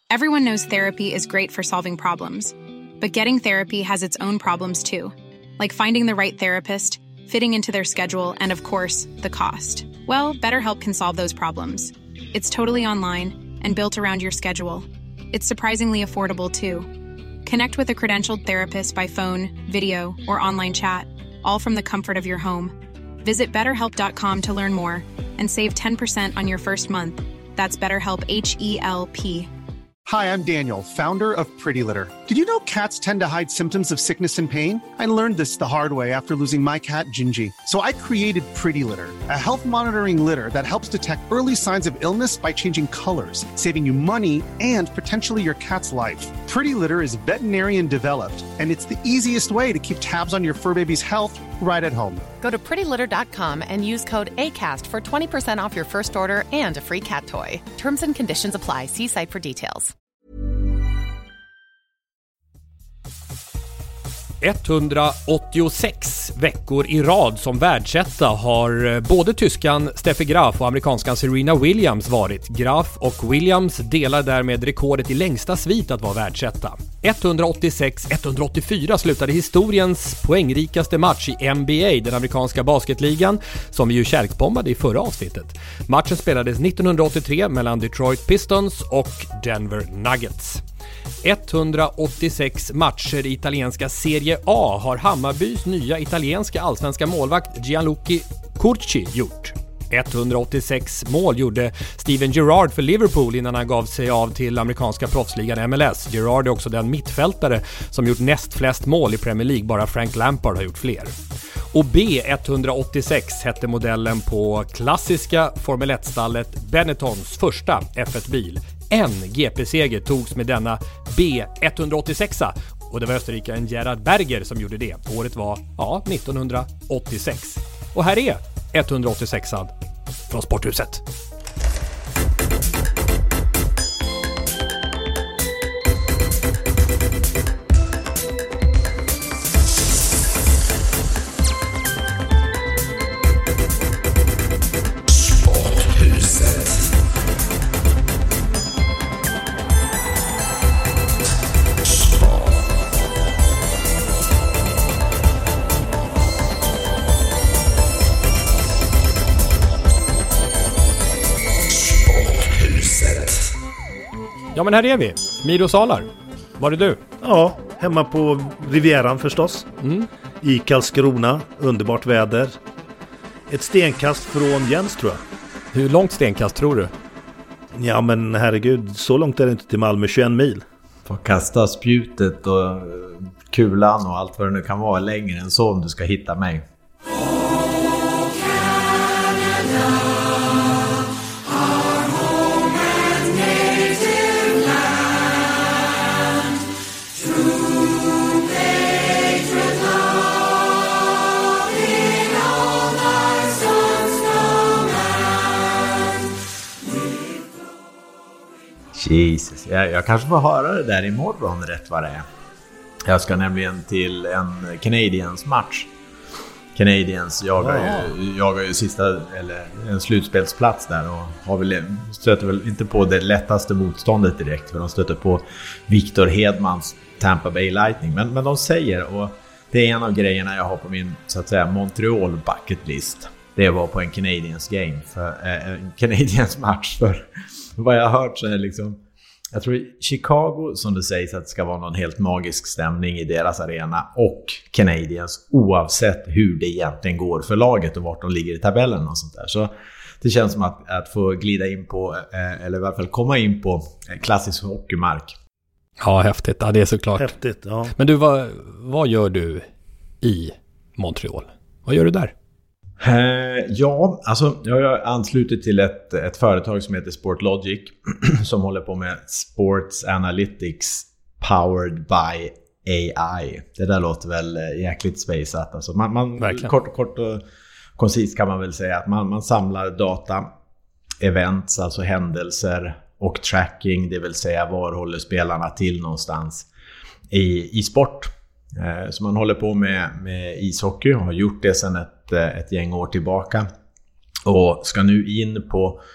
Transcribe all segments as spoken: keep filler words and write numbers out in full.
Everyone knows therapy is great for solving problems, but getting therapy has its own problems too, like finding the right therapist, fitting into their schedule, and of course, the cost. Well, BetterHelp can solve those problems. It's totally online and built around your schedule. It's surprisingly affordable too. Connect with a credentialed therapist by phone, video, or online chat, all from the comfort of your home. Visit better help dot com to learn more and save ten percent on your first month. That's BetterHelp, H E L P. Hi, I'm Daniel, founder of Pretty Litter. Did you know cats tend to hide symptoms of sickness and pain? I learned this the hard way after losing my cat, Gingy. So I created Pretty Litter, a health monitoring litter that helps detect early signs of illness by changing colors, saving you money and potentially your cat's life. Pretty Litter is veterinarian developed, and it's the easiest way to keep tabs on your fur baby's health right at home. Go to pretty litter dot com and use code ACAST for twenty percent off your first order and a free cat toy. Terms and conditions apply. See site for details. etthundraåttiosex veckor i rad som världsetta har både tyskan Steffi Graf och amerikanskan Serena Williams varit. Graf och Williams delar därmed rekordet i längsta svit att vara världsetta. etthundraåttiosex etthundraåttiofyra slutade historiens poängrikaste match i N B A, den amerikanska basketligan, som vi ju kärkbombade i förra avsnittet. Matchen spelades nittonhundraåttiotre mellan Detroit Pistons och Denver Nuggets. etthundraåttiosex matcher i italienska Serie A har Hammarbys nya italienska allsvenska målvakt Gianluca Curci gjort. etthundraåttiosex mål gjorde Steven Gerrard för Liverpool innan han gav sig av till amerikanska proffsligan M L S. Gerrard är också den mittfältare som gjort näst flest mål i Premier League, bara Frank Lampard har gjort fler. Och B etthundraåttiosex hette modellen på klassiska Formel ett-stallet Benettons första F ett-bil. En G P-seger togs med denna B etthundraåttiosex och det var österrikaren Gerhard Berger som gjorde det. Året var, ja, nittonhundraåttiosex. Och här är etthundraåttiosex från Sporthuset. Ja, men här är vi. Miro Salar. Var är du? Ja, hemma på Rivieran förstås. Mm. I Karlskrona. Underbart väder. Ett stenkast från Jens, tror jag. Hur långt stenkast tror du? Ja, men herregud. Så långt är det inte till Malmö. tjugoen mil. Får kasta spjutet och kulan och allt vad det nu kan vara längre än så om du ska hitta mig. Jesus, jag, jag kanske får höra det där imorgon rätt vad det är. Jag ska nämligen till en Canadiens match. Canadiens jagar ju, jagar ju sista, eller en slutspelsplats där och har väl, stöter väl inte på det lättaste motståndet direkt, för de stöter på Victor Hedmans Tampa Bay Lightning. Men, men de säger, och det är en av grejerna jag har på min, så att säga, Montreal bucket list. Det var på en Canadiens game, för eh, en Canadiens match, för vad jag har hört så är det liksom, jag tror Chicago, som det sägs att det ska vara någon helt magisk stämning i deras arena, och Canadiens, oavsett hur det egentligen går för laget och vart de ligger i tabellen och sånt där. Så det känns som att, att få glida in på, eh, eller i alla fall komma in på klassisk hockeymark. Ja, häftigt. Ja, det är såklart. Häftigt, ja. Men du, vad, vad gör du i Montreal? Vad gör du där? Eh, ja, alltså jag har anslutit till ett, ett företag som heter Sportlogic som håller på med Sports Analytics powered by A I. Det där låter väl jäkligt spaceat. Alltså man, man, kort, kort och koncist kan man väl säga att man, man samlar data, events, alltså händelser och tracking, det vill säga var håller spelarna till någonstans i, i sport. Eh, så man håller på med, med ishockey och har gjort det sedan ett, ett gäng år tillbaka och ska nu in på,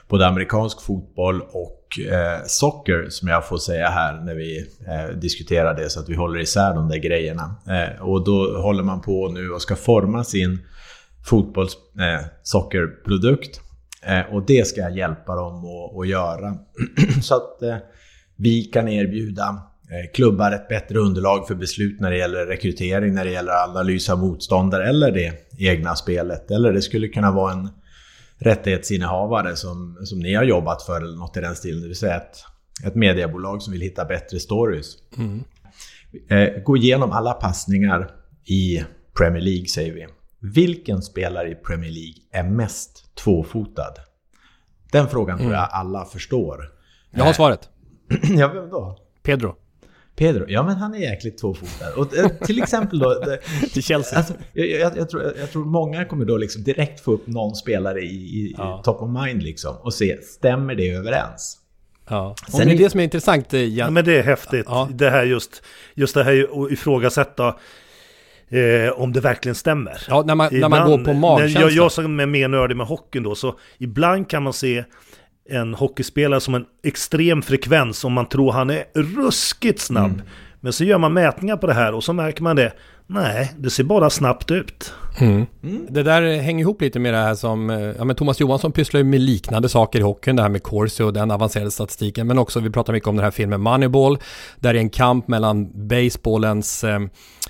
både amerikansk fotboll och eh, socker, som jag får säga här när vi eh, diskuterar det, så att vi håller isär de där grejerna. Eh, och då håller man på nu och ska forma sin fotbolls eh, sockerprodukt. Eh, och det ska jag hjälpa dem att, att göra. Så att eh, vi kan erbjuda eh, klubbar ett bättre underlag för beslut när det gäller rekrytering, när det gäller analys av motståndare eller det egna spelet. Eller det skulle kunna vara en rättighetsinnehavare som, som ni har jobbat för eller något i den stilen. Det vill säga ett, ett mediebolag som vill hitta bättre stories. Mm. Eh, gå igenom alla passningar i Premier League, säger vi. Vilken spelare i Premier League är mest tvåfotad? Den frågan mm. tror jag alla förstår. Jag har svaret. Ja, vem då? Pedro. Pedro, ja men han är jäkligt tvåfotad. Och eh, till exempel då... Det, till Chelsea. Alltså, jag, jag, jag, tror, jag tror många kommer då liksom direkt få upp någon spelare i, i ja. top of mind liksom. Och se, stämmer det överens? Ja. Sen det är det som är intressant. Jan... Ja, men det är häftigt. Ja. Det här just, just det här att ifrågasätta Eh, om det verkligen stämmer. Ja, när man, ibland, när man går på magkänsla. Jag, jag som är mer nördig med hockeyn då, så ibland kan man se en hockeyspelare som en extrem frekvens om man tror han är ruskigt snabb. Mm. Men så gör man mätningar på det här och så märker man det. Nej, det ser bara snabbt ut. Mm. Mm. Det där hänger ihop lite med det här som ja, men Thomas Johansson pysslar med liknande saker i hockeyn, det här med Corsi och den avancerade statistiken, men också vi pratar mycket om den här filmen Moneyball, där det är en kamp mellan baseballens eh,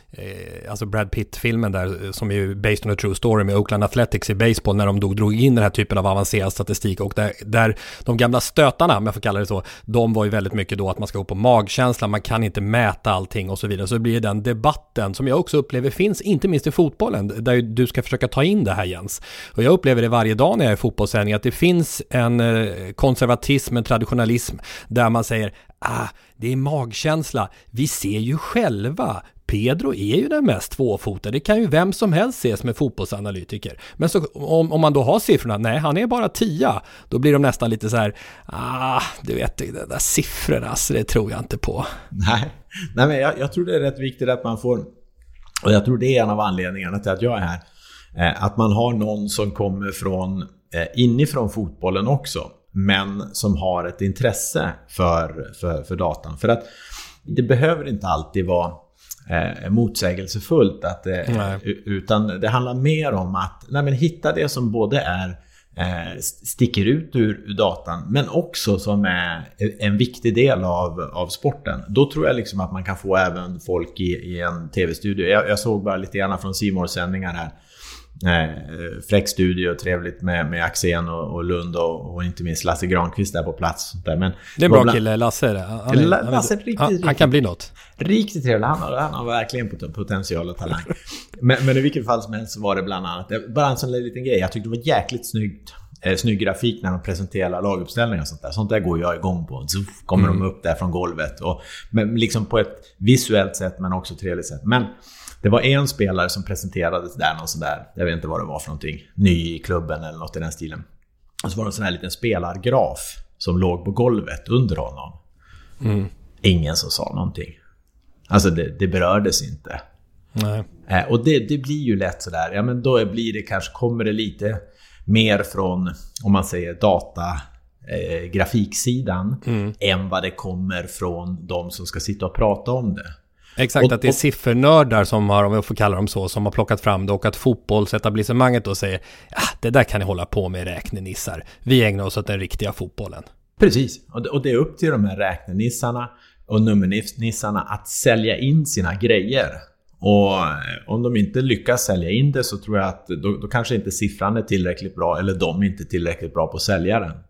alltså Brad Pitt-filmen där, som är ju based on a true story, med Oakland Athletics i baseball, när de då drog in den här typen av avancerad statistik, och där, där de gamla stötarna, om jag får kalla det så, de var ju väldigt mycket då att man ska gå på magkänsla, man kan inte mäta allting och så vidare. Så blir det den debatten som jag också upplever finns, inte minst i fotbollen, där du ska försöka ta in det här, Jens. Och jag upplever det varje dag när jag är i fotbollssändning, att det finns en konservatism, en traditionalism, där man säger, ah, det är magkänsla, vi ser ju själva, Pedro är ju den mest tvåfotade. Det kan ju vem som helst se som en fotbollsanalytiker. Men så, om, om man då har siffrorna, nej, han är bara tia. Då blir de nästan lite så här, ah, du vet, det där siffrorna, alltså, det tror jag inte på. Nej, nej men jag, jag tror det är rätt viktigt att man får, och jag tror det är en av anledningarna till att jag är här, eh, att man har någon som kommer från eh, inifrån fotbollen också, men som har ett intresse för, för, för datan. För att det behöver inte alltid vara Eh, motsägelsefullt att, eh, utan det handlar mer om att nej, men hitta det som både är eh, sticker ut ur, ur datan, men också som är en viktig del av, av sporten. Då tror jag liksom att man kan få även folk i, i en tv-studio. Jag, jag såg bara lite grann från C More sändningar här. Eh, fräck studio, trevligt med, med Axén och, och Lund och, och inte minst Lasse Granqvist där på plats där. Men det är en bra bland... kille, Lasse. Han, är, Lasse, han, är, riktigt, han, riktigt, han kan bli något. Riktigt trevlig, han har, han har verkligen potential och talang. men, men i vilket fall som helst så var det bland annat bara en sån liten grej. Jag tyckte det var jäkligt snyggt, eh, snygg grafik när de presenterar laguppställningar och sånt där. Sånt där går jag igång på. Så kommer mm. de upp där från golvet och, men liksom på ett visuellt sätt, men också trevligt sätt. Men det var en spelare som presenterades där, någon sån där, jag vet inte vad det var för någonting, ny i klubben eller något i den stilen. Och så var det en sån här liten spelargraf som låg på golvet under honom. Mm. Ingen som sa någonting. Alltså det, det berördes inte. Nej. Eh, och det, det blir ju lätt sådär, ja men då blir det kanske, kommer det lite mer från, om man säger data, eh, grafiksidan, mm. än vad det kommer från de som ska sitta och prata om det. Exakt, och, och, att det är siffernördar som har, om jag får kalla dem så, som har plockat fram det, och att fotbollsetablissemanget då säger, ja, det där kan ni hålla på med, räknenissar. Vi ägnar oss åt den riktiga fotbollen. Precis, och det, och det är upp till de här räknenissarna och nummernissarna att sälja in sina grejer. Och om de inte lyckas sälja in det, så tror jag att då, då kanske inte siffran är tillräckligt bra, eller de är inte tillräckligt bra på att sälja den.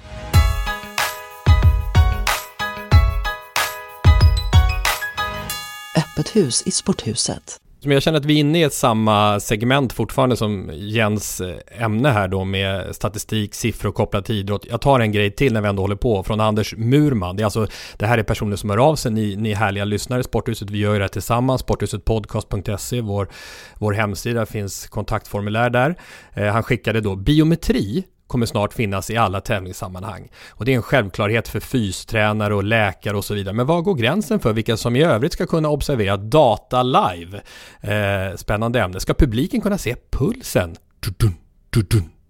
Öppet hus i Sporthuset. Som jag känner att vi är inne i ett samma segment fortfarande som Jens ämne här då, med statistik, siffror kopplat till idrott. Jag tar en grej till när vi ändå håller på, från Anders Murman. Det är alltså, det här är personer som hör av sig, ni, ni härliga lyssnare i Sporthuset. Vi gör det här tillsammans, sporthusetpodcast punkt se, vår, vår hemsida, finns kontaktformulär där. Eh, han skickade då, biometri kommer snart finnas i alla tävlingssammanhang. Och det är en självklarhet för fystränare och läkare och så vidare. Men vad går gränsen för vilka som i övrigt ska kunna observera data live? Eh, spännande ämne. Ska publiken kunna se pulsen? Dun, dun, dun,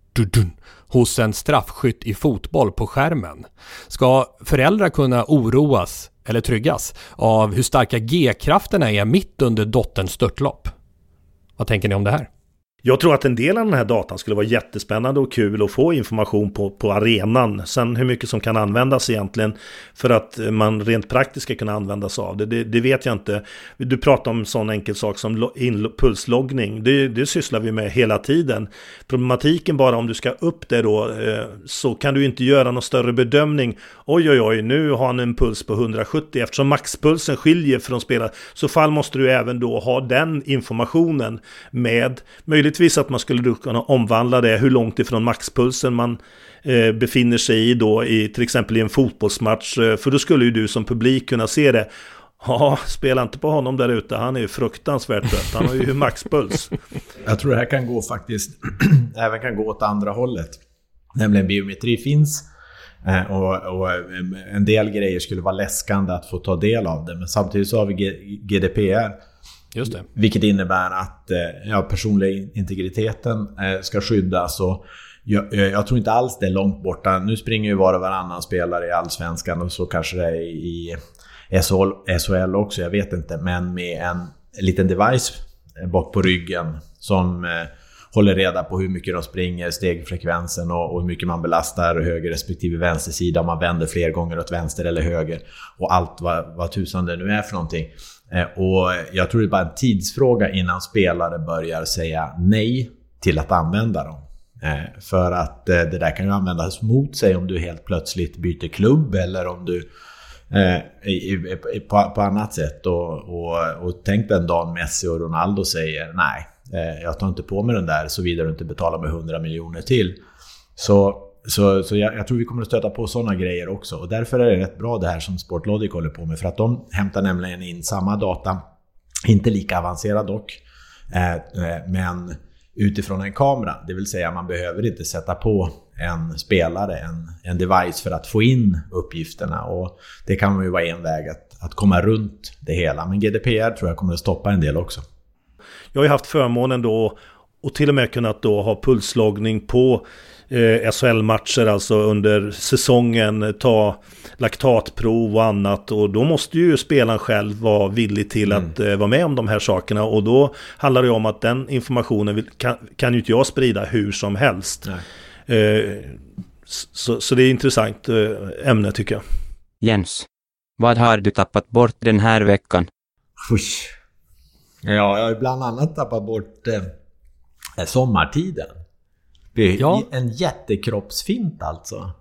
dun, hos en straffskytt i fotboll på skärmen? Ska föräldrar kunna oroas eller tryggas av hur starka G-krafterna är mitt under dotterns störtlopp? Vad tänker ni om det här? Jag tror att en del av den här datan skulle vara jättespännande och kul att få information på, på arenan. Sen hur mycket som kan användas egentligen för att man rent praktiskt ska kunna använda sig av det, det, det vet jag inte. Du pratar om sån enkel sak som pulsloggning. Det, det sysslar vi med hela tiden. Problematiken bara om du ska upp det då, så kan du inte göra någon större bedömning. Oj oj oj, nu har han en puls på hundrasjuttio. Eftersom maxpulsen skiljer från spelare, så fall måste du även då ha den informationen med. Möjligtvis att man skulle kunna omvandla det hur långt ifrån maxpulsen man eh, befinner sig i då i till exempel i en fotbollsmatch, för då skulle ju du som publik kunna se det. Ja, spela inte på honom där ute, han är ju fruktansvärt trött, han har ju maxpuls. Jag tror det här kan gå faktiskt även kan gå åt andra hållet, nämligen biometri finns eh, och, och en del grejer skulle vara läskande att få ta del av det, men samtidigt så har vi G D P R. Just det. Vilket innebär att ja, personliga integriteten eh, ska skyddas, och jag, jag tror inte alls det är långt borta. Nu springer ju var och varannan spelare i Allsvenskan, och så kanske det är i S H L också, jag vet inte, men med en liten device bak på ryggen som eh, håller reda på hur mycket de springer, stegfrekvensen och, och hur mycket man belastar höger respektive vänster sida, om man vänder fler gånger åt vänster eller höger, och allt vad, vad tusan det nu är för någonting. Och jag tror det är bara en tidsfråga innan spelare börjar säga nej till att använda dem. För att det där kan ju användas mot sig om du helt plötsligt byter klubb, eller om du eh, på, på annat sätt. Och, och, och tänk den dagen Messi och Ronaldo säger nej, jag tar inte på mig den där såvida du inte betalar med hundra miljoner till. Så Så, så jag, jag tror vi kommer att stöta på sådana grejer också, och därför är det rätt bra det här som Sportlogic håller på med, för att de hämtar nämligen in samma data, inte lika avancerad dock, eh, eh, men utifrån en kamera, det vill säga man behöver inte sätta på en spelare, en, en device för att få in uppgifterna, och det kan ju vara en väg att, att komma runt det hela, men G D P R tror jag kommer att stoppa en del också. Jag har ju haft förmånen då och till och med kunnat då ha pulsloggning på eh, S H L-matcher, alltså under säsongen, ta laktatprov och annat, och då måste ju spelaren själv vara villig till mm. att eh, vara med om de här sakerna, och då handlar det om att den informationen vill, kan, kan ju inte jag sprida hur som helst. Eh, så, så det är intressant eh, ämne tycker jag. Jens, vad har du tappat bort den här veckan? Usch. Ja, jag har bland annat tappat bort eh, sommartiden. Det är ja. en jättekroppsfint alltså.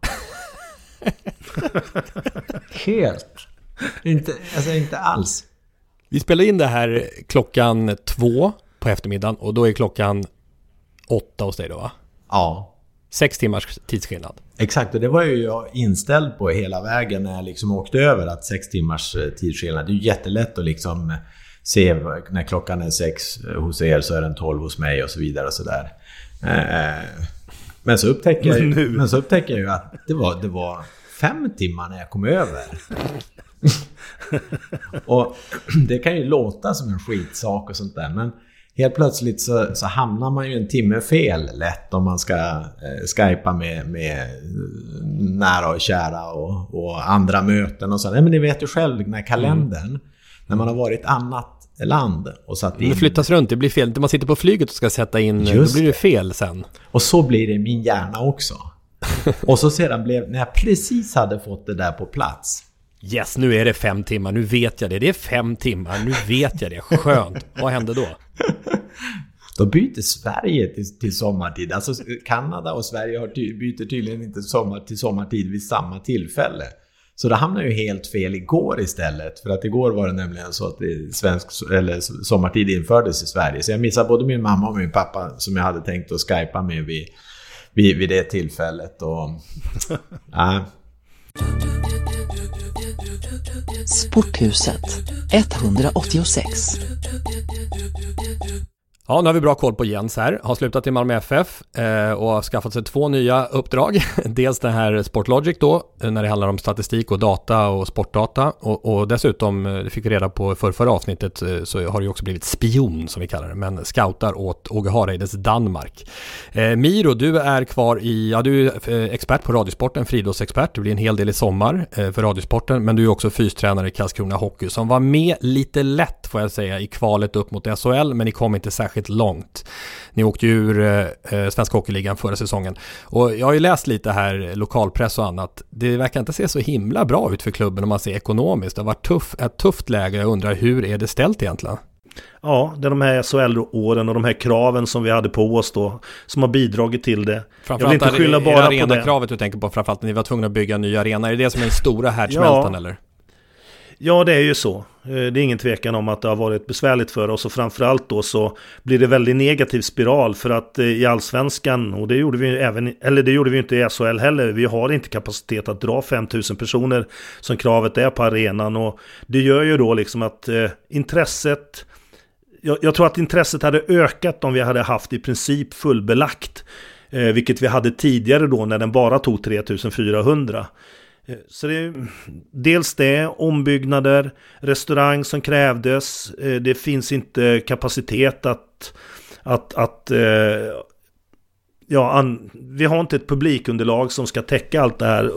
Helt. Inte, alltså inte alls. Vi spelar in det här klockan två på eftermiddagen, och då är klockan åtta hos dig då, va? Ja. Sex timmars tidsskillnad. Exakt, och det var ju jag inställd på hela vägen när jag liksom åkte över, att sex timmars tidsskillnad. Det är ju jättelätt att liksom se när klockan är sex hos er så är den tolv hos mig och så vidare och så där. Men så upptäcker jag ju, men så upptäcker jag ju att det var, det var fem timmar när jag kom över. Och det kan ju låta som en skitsak och sånt där, men helt plötsligt så, så hamnar man ju en timme fel lätt om man ska eh, skypa med, med nära och kära och, och andra möten och så. Nej, men ni vet ju själv den här kalendern, mm. när man har varit annat land och satt in. Det flyttas runt, det blir fel. När man sitter på flyget och ska sätta in, just då blir det fel sen. Och så blir det i min hjärna också. Och så sedan blev, när jag precis hade fått det där på plats. Yes, nu är det fem timmar, nu vet jag det. Det är fem timmar, nu vet jag det. Skönt. Vad händer då? Då byter Sverige till, till sommartid. Alltså Kanada och Sverige har ty- byter tydligen inte sommar till sommartid vid samma tillfälle. Så det hamnar ju helt fel igår istället. För att igår var det nämligen så att det svensk eller sommartid infördes i Sverige. Så jag missade både min mamma och min pappa som jag hade tänkt att skypa med vid, vid, vid det tillfället. Och, ja. Sporthuset etthundraåttiosex. Ja, nu har vi bra koll på Jens här. Har slutat i Malmö F F eh, och har skaffat sig två nya uppdrag. Dels den här Sportlogic då, när det handlar om statistik och data och sportdata. Och, och dessutom, det fick vi reda på för förra avsnittet, så har det ju också blivit spion som vi kallar det. Men scoutar åt Åge Hareides Danmark. Eh, Miro, du är kvar i, ja du är expert på Radiosporten, friidrottsexpert. Det blir en hel del i sommar eh, för Radiosporten. Men du är också fystränare i Karlskrona Hockey som var med lite lätt får jag säga i kvalet upp mot S H L. Men ni kom inte särskilt långt. Ni åkte ju ur eh, Svenska Hockeyligan förra säsongen. Och jag har ju läst lite här, lokalpress och annat. Det verkar inte se så himla bra ut för klubben om man ser ekonomiskt. Det har varit tuff, ett tufft läge. Jag undrar, hur är det ställt egentligen? Ja, det är de här S H L-åren och de här kraven som vi hade på oss då som har bidragit till det. Framförallt jag vill inte skylla bara på det. Arena-kravet du tänker på, framförallt när ni var tvungna att bygga en ny arena. Är det det som är den stora härdsmältan ja. eller? Ja, det är ju så. Det är ingen tvekan om att det har varit besvärligt för oss och framförallt då så blir det väldigt negativ spiral för att i Allsvenskan, och det gjorde vi även, eller det gjorde vi inte i S H L heller, vi har inte kapacitet att dra fem tusen personer som kravet är på arenan och det gör ju då liksom att eh, intresset, jag, jag tror att intresset hade ökat om vi hade haft i princip fullbelagt, eh, vilket vi hade tidigare då när den bara tog tre tusen fyrahundra. Så det är dels det, ombyggnader, restaurang som krävdes, det finns inte kapacitet att, att, att ja, an, vi har inte ett publikunderlag som ska täcka allt det här.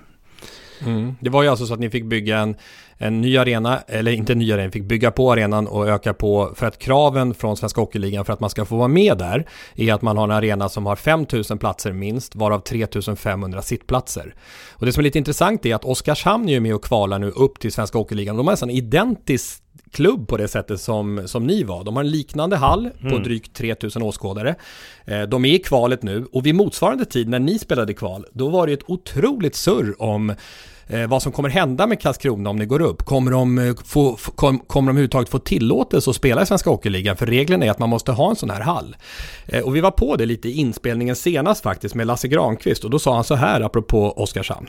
Mm. Det var ju alltså så att ni fick bygga en, en ny arena, eller inte en ny arena, fick bygga på arenan och öka på, för att kraven från Svenska Hockeyligan för att man ska få vara med där är att man har en arena som har fem tusen platser minst, varav tre tusen femhundra sittplatser. Och det som är lite intressant är att Oskarshamn är ju med och kvalar nu upp till Svenska Hockeyligan. De har nästan identiskt klubb på det sättet som, som ni var. De har en liknande hall på mm. drygt tre tusen åskådare. Eh, de är i kvalet nu och vid motsvarande tid när ni spelade kval, då var det ett otroligt surr om eh, vad som kommer hända med Karlskrona om ni går upp. Kommer de, få, kom, kommer de överhuvudtaget få tillåtelse att spela i Svenska Hockeyligan? För regeln är att man måste ha en sån här hall. Eh, och vi var på det lite i inspelningen senast faktiskt med Lasse Granqvist och då sa han så här apropå Oskarshamn.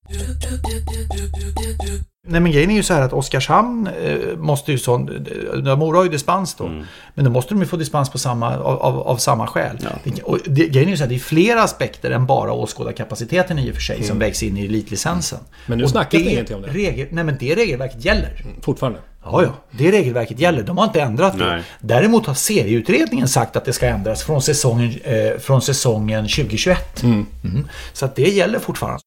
Nej, men grejen är ju så här att Oskarshamn eh, måste ju så, Mora har ju dispens då, mm. men då måste de ju få dispens på samma, av, av, av samma skäl. Ja. Det, och det, grejen är ju så här, det är flera aspekter än bara åskådarkapaciteten i och för sig mm. som vägs in i elitlicensen. Men nu snackar vi ingenting om det. Regel, nej, men det regelverket gäller. Mm, fortfarande. Ja, ja, det regelverket gäller. De har inte ändrat det. Nej. Däremot har serieutredningen sagt att det ska ändras från säsongen, eh, från säsongen tjugohundratjugoett. Mm. Mm. Så att det gäller fortfarande.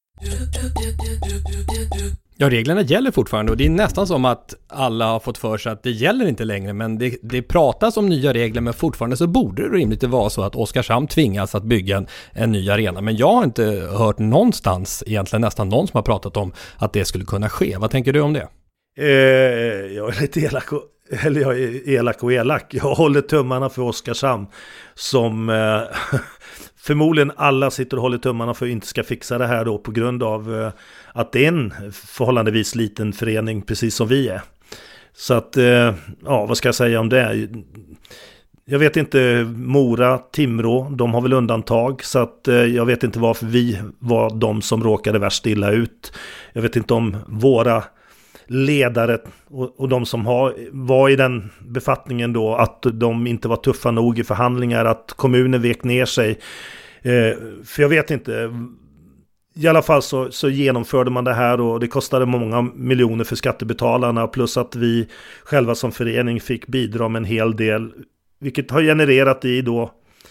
Ja, reglerna gäller fortfarande och det är nästan som att alla har fått för sig att det gäller inte längre, men det, det pratas om nya regler, men fortfarande så borde det rimligt vara så att Oskarshamn tvingas att bygga en, en ny arena. Men jag har inte hört någonstans, egentligen nästan någon som har pratat om att det skulle kunna ske. Vad tänker du om det? Eh, jag är lite elak och, eller jag är elak och elak. Jag håller tummarna för Oskarshamn som eh, förmodligen alla sitter och håller tummarna för att inte ska fixa det här då på grund av eh, att det är en förhållandevis liten förening precis som vi är. Så att, eh, ja, vad ska jag säga om det? Jag vet inte, Mora, Timrå, de har väl undantag, så att eh, jag vet inte varför vi var de som råkade värst illa ut. Jag vet inte om våra ledare och, och de som har, var i den befattningen då, att de inte var tuffa nog i förhandlingar, att kommunen vek ner sig. Eh, för jag vet inte, i alla fall så, så genomförde man det här och det kostade många miljoner för skattebetalarna, plus att vi själva som förening fick bidra med en hel del, vilket har genererat i då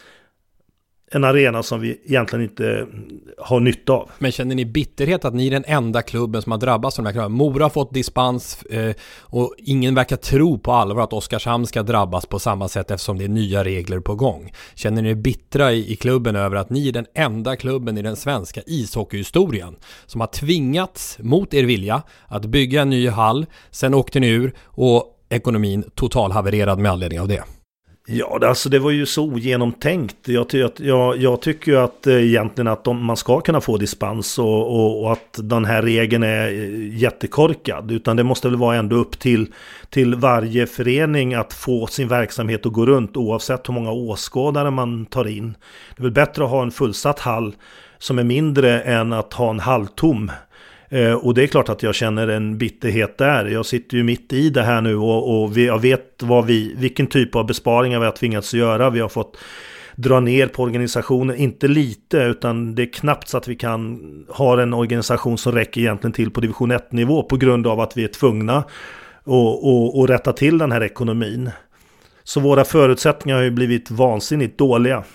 en arena som vi egentligen inte har nytta av. Men känner ni bitterhet att ni är den enda klubben som har drabbats av de här kraven? Mora har fått dispens eh, och ingen verkar tro på allvar att Oskarshamn ska drabbas på samma sätt eftersom det är nya regler på gång. Känner ni bittra i, i klubben över att ni är den enda klubben i den svenska ishockeyhistorien som har tvingats mot er vilja att bygga en ny hall, sen åkte ni ur och ekonomin totalhavererad med anledning av det? Ja, det, alltså det var ju så ogenomtänkt. Jag, ty- jag, jag tycker ju att eh, egentligen att de, man ska kunna få dispens och, och, och att den här regeln är jättekorkad. Utan det måste väl vara ändå upp till, till varje förening att få sin verksamhet att gå runt oavsett hur många åskådare man tar in. Det är väl bättre att ha en fullsatt hall som är mindre än att ha en halvtom Eh, och det är klart att jag känner en bitterhet där. Jag sitter ju mitt i det här nu och, och vi, jag vet vad vi, vilken typ av besparingar vi har tvingats göra. Vi har fått dra ner på organisationen, inte lite, utan det är knappt så att vi kan ha en organisation som räcker egentligen till på division ett-nivå på grund av att vi är tvungna att och, och rätta till den här ekonomin. Så våra förutsättningar har ju blivit vansinnigt dåliga.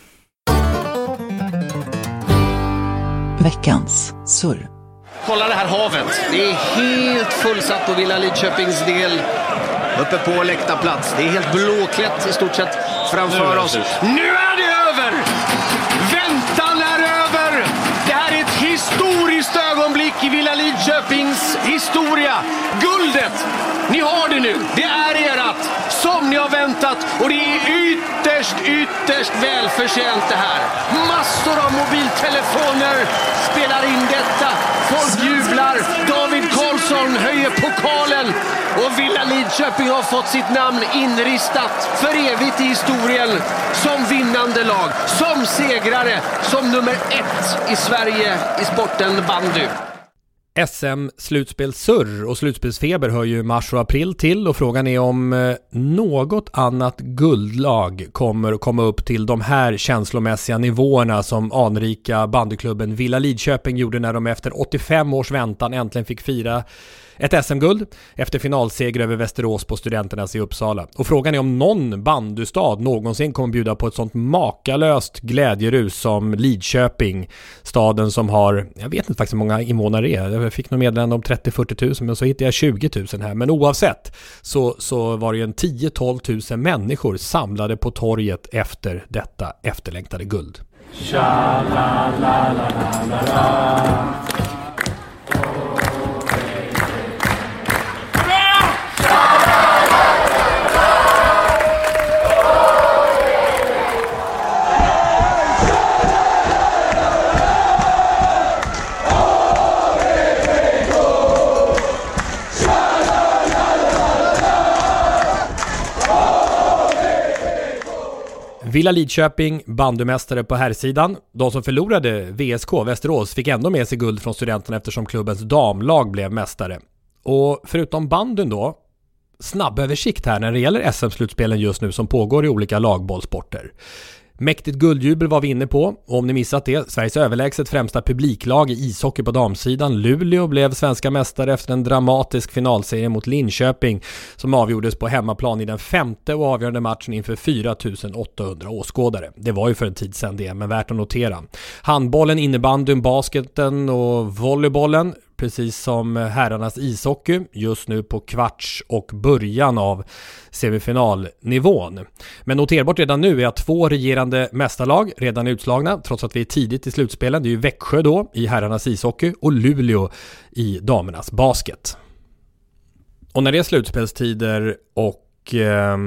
Veckans surr. Kolla det här havet. Det är helt fullsatt på Villa Lidköpings del. Uppe på läktarplats. Det är helt blåklätt i stort sett framför oss. Nu är det över! Väntan är över! Det här är ett historiskt ögonblick i Villa Lidköpings historia. Guldet! Ni har det nu. Det är erat. Som ni har väntat. Och det är ytterst, ytterst välförtjänt det här. Massor av mobiltelefoner spelar in detta. Folk jublar. David Karlsson höjer pokalen. Och Villa Lidköping har fått sitt namn inristat för evigt i historien. Som vinnande lag. Som segrare. Som nummer ett i Sverige i sporten bandy. S M-slutspelssurr och slutspelsfeber hör ju mars och april till och frågan är om något annat guldlag kommer att komma upp till de här känslomässiga nivåerna som anrika bandyklubben Villa Lidköping gjorde när de efter åttiofem års väntan äntligen fick fira ett S M-guld efter finalseger över Västerås på Studenternas i Uppsala. Och frågan är om någon bandystad någonsin kommer bjuda på ett sånt makalöst glädjerus som Lidköping. Staden som har, jag vet inte faktiskt hur många invånare är. Jag fick nog meddelande om trettio till fyrtio tusen, men så hittade jag tjugo tusen här. Men oavsett så, så var det ju en tio till tolv tusen människor samlade på torget efter detta efterlängtade guld. Tja-la-la-la-la-la. Villa Lidköping, bandymästare på herrsidan. De som förlorade, V S K, Västerås, fick ändå med sig guld från Studenterna eftersom klubbens damlag blev mästare. Och förutom bandyn då, snabböversikt här när det gäller S M-slutspelen just nu som pågår i olika lagbollsporter. Mäktigt guldjubel var vi inne på, och om ni missat det, Sveriges överlägset främsta publiklag i ishockey på damsidan, Luleå, blev svenska mästare efter en dramatisk finalserie mot Linköping som avgjordes på hemmaplan i den femte och avgörande matchen inför fyra tusen åttahundra åskådare. Det var ju för en tid sedan det, men värt att notera. Handbollen, innebandyn, basketen och volleybollen, precis som herrarnas ishockey, just nu på kvarts och början av semifinalnivån. Men noterbart redan nu är att två regerande mästarlag redan är utslagna, trots att vi är tidigt i slutspelen. Det är ju Växjö då i herrarnas ishockey och Luleå i damernas basket. Och när det är slutspelstider och eh,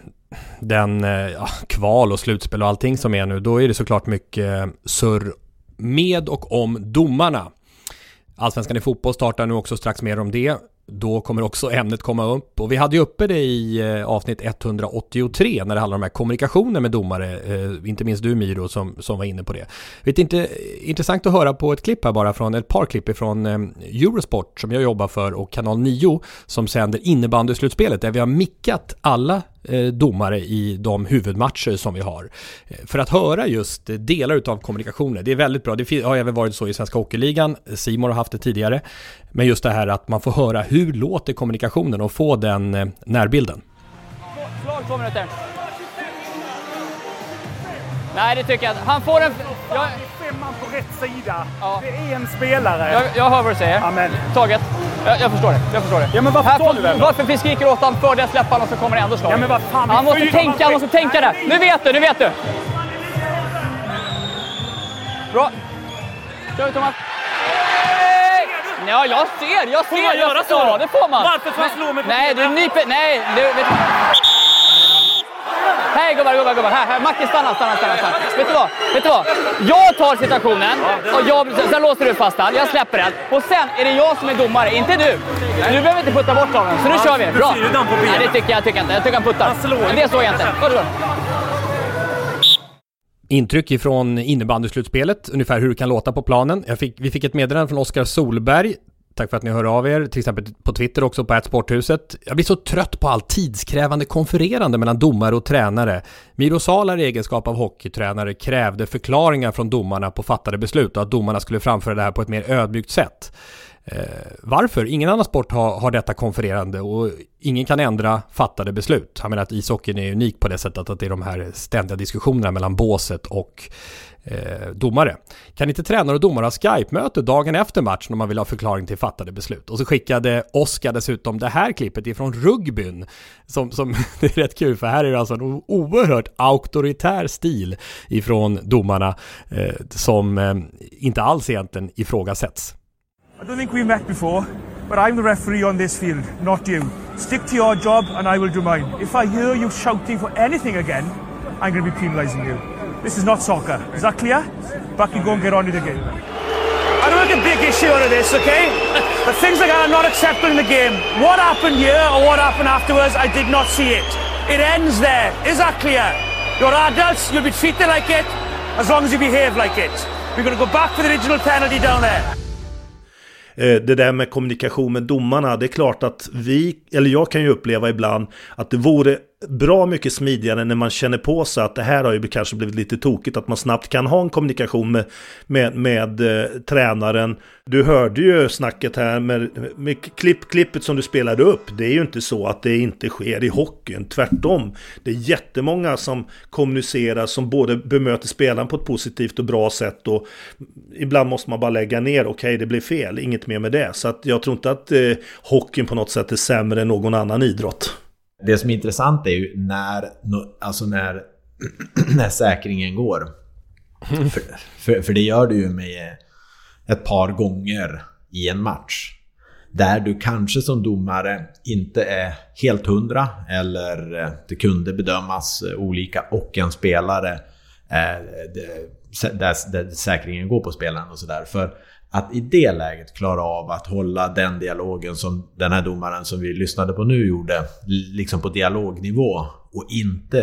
den ja, kval och slutspel och allting som är nu, då är det såklart mycket surr med och om domarna. Allsvenskan i fotboll startar nu också strax mer om det. Då kommer också ämnet komma upp. Och vi hade ju uppe det i eh, avsnitt etthundraåttiotre när det handlar om de här kommunikationer med domare. Eh, inte minst du, Miro, som, som var inne på det. Vet inte, intressant att höra på ett klipp här bara från ett par klipp från eh, Eurosport som jag jobbar för och kanal nio som sänder innebandyslutspelet där vi har mickat alla eh, domare i de huvudmatcher som vi har. Eh, för att höra just delar utav kommunikationer. Det är väldigt bra. Det har även varit så i Svenska Hockeyligan. Simon har haft det tidigare. Men just det här att man får höra hur låter kommunikationen och få den eh, närbilden. Slag två minuter. Nej, det tycker jag inte. Han får en... Jag... Femman på rätt sida. Ja. Det är en spelare. Jag, jag hör vad du säger. Amen. Taget. Jag, jag förstår det. Jag förstår det. Ja, men varför här, tar du det? Varför vi skriker åt honom för det släppa honom så kommer det ändå slag. Ja, men vad fan. Han måste tänka, han måste tänka det. Nu vet du, nu vet du. Bra. Kör vi, Thomas. Ja, jag ser, jag ser. Får man göra så? Ja, det får man. Varför får man slå mig på Nej, du nyper, nej. Du, vet du. Hej gubbar, gubbar, gubbar. Här, här. Martin, stanna, stanna, stanna, stanna. Vet du vad? Vet du vad? Jag tar situationen och jag, sen låser du fast den. Jag släpper den. Och sen är det jag som är domare, inte du. Du behöver inte putta bort honom, så nu kör vi. Bra. Nej, det tycker jag, tycker jag inte. Jag tycker han puttar. Men det såg jag inte. Varsågod. Intryck ifrån innebandyslutspelet, ungefär hur det kan låta på planen. Jag fick, vi fick ett meddelande från Oskar Solberg, Tack för att ni hör av er, till exempel på Twitter också på Sporthuset. Jag blir så trött på allt tidskrävande konfererande mellan domare och tränare. Miro Salar i egenskap av hockeytränare krävde förklaringar från domarna på fattade beslut och att domarna skulle framföra det här på ett mer ödmjukt sätt. Eh, varför? Ingen annan sport har, har detta konfererande och ingen kan ändra fattade beslut. Jag menar att ishockeyn är unik på det sättet att det är de här ständiga diskussionerna mellan båset och eh, domare. Kan inte tränare och domare ha Skype-möte dagen efter matchen om man vill ha förklaring till fattade beslut? Och så skickade Oskar dessutom det här klippet ifrån rugbyn som, som det är rätt kul, för här är det alltså en oerhört auktoritär stil ifrån domarna eh, som eh, inte alls egentligen ifrågasätts. I don't think we've met before, but I'm the referee on this field, not you. Stick to your job and I will do mine. If I hear you shouting for anything again, I'm going to be penalising you. This is not soccer. Is that clear? Back you go and get on with the game. I don't make a big issue out of this, okay? But things like that are not acceptable in the game. What happened here or what happened afterwards, I did not see it. It ends there. Is that clear? You're adults, you'll be treated like it as long as you behave like it. We're going to go back for the original penalty down there. Det där med kommunikation med domarna, det är klart att vi, eller jag kan ju uppleva ibland att det vore bra mycket smidigare när man känner på sig att det här har ju kanske blivit lite tokigt, att man snabbt kan ha en kommunikation med, med, med eh, tränaren. Du hörde ju snacket här med, med klipp, klippet som du spelade upp. Det är ju inte så att det inte sker i hockeyn, tvärtom. Det är jättemånga som kommunicerar, som både bemöter spelaren på ett positivt och bra sätt, och ibland måste man bara lägga ner, okej okay, det blir fel, inget mer med det. Så att jag tror inte att eh, hockeyn på något sätt är sämre än någon annan idrott. Det som är intressant är ju när, alltså när, när säkringen går. För, för, för det gör du ju med ett par gånger i en match. Där du kanske som domare inte är helt hundra, eller det kunde bedömas olika, och en spelare eh, det, där, där säkringen går på spelaren och sådär. För att i det läget klara av att hålla den dialogen som den här domaren som vi lyssnade på nu gjorde, liksom på dialognivå, och inte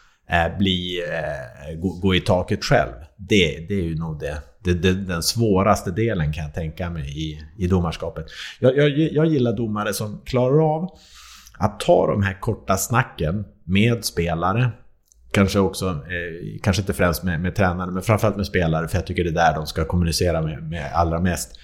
eh, bli eh, gå, gå i taket själv. Det, det är ju nog det, det, det, den svåraste delen, kan jag tänka mig, i, i domarskapet. Jag, jag, jag gillar domare som klarar av att ta de här korta snacken med spelare. Kanske också, eh, kanske inte främst med, med tränare, men framförallt med spelare, för jag tycker det är där de ska kommunicera med, med allra mest.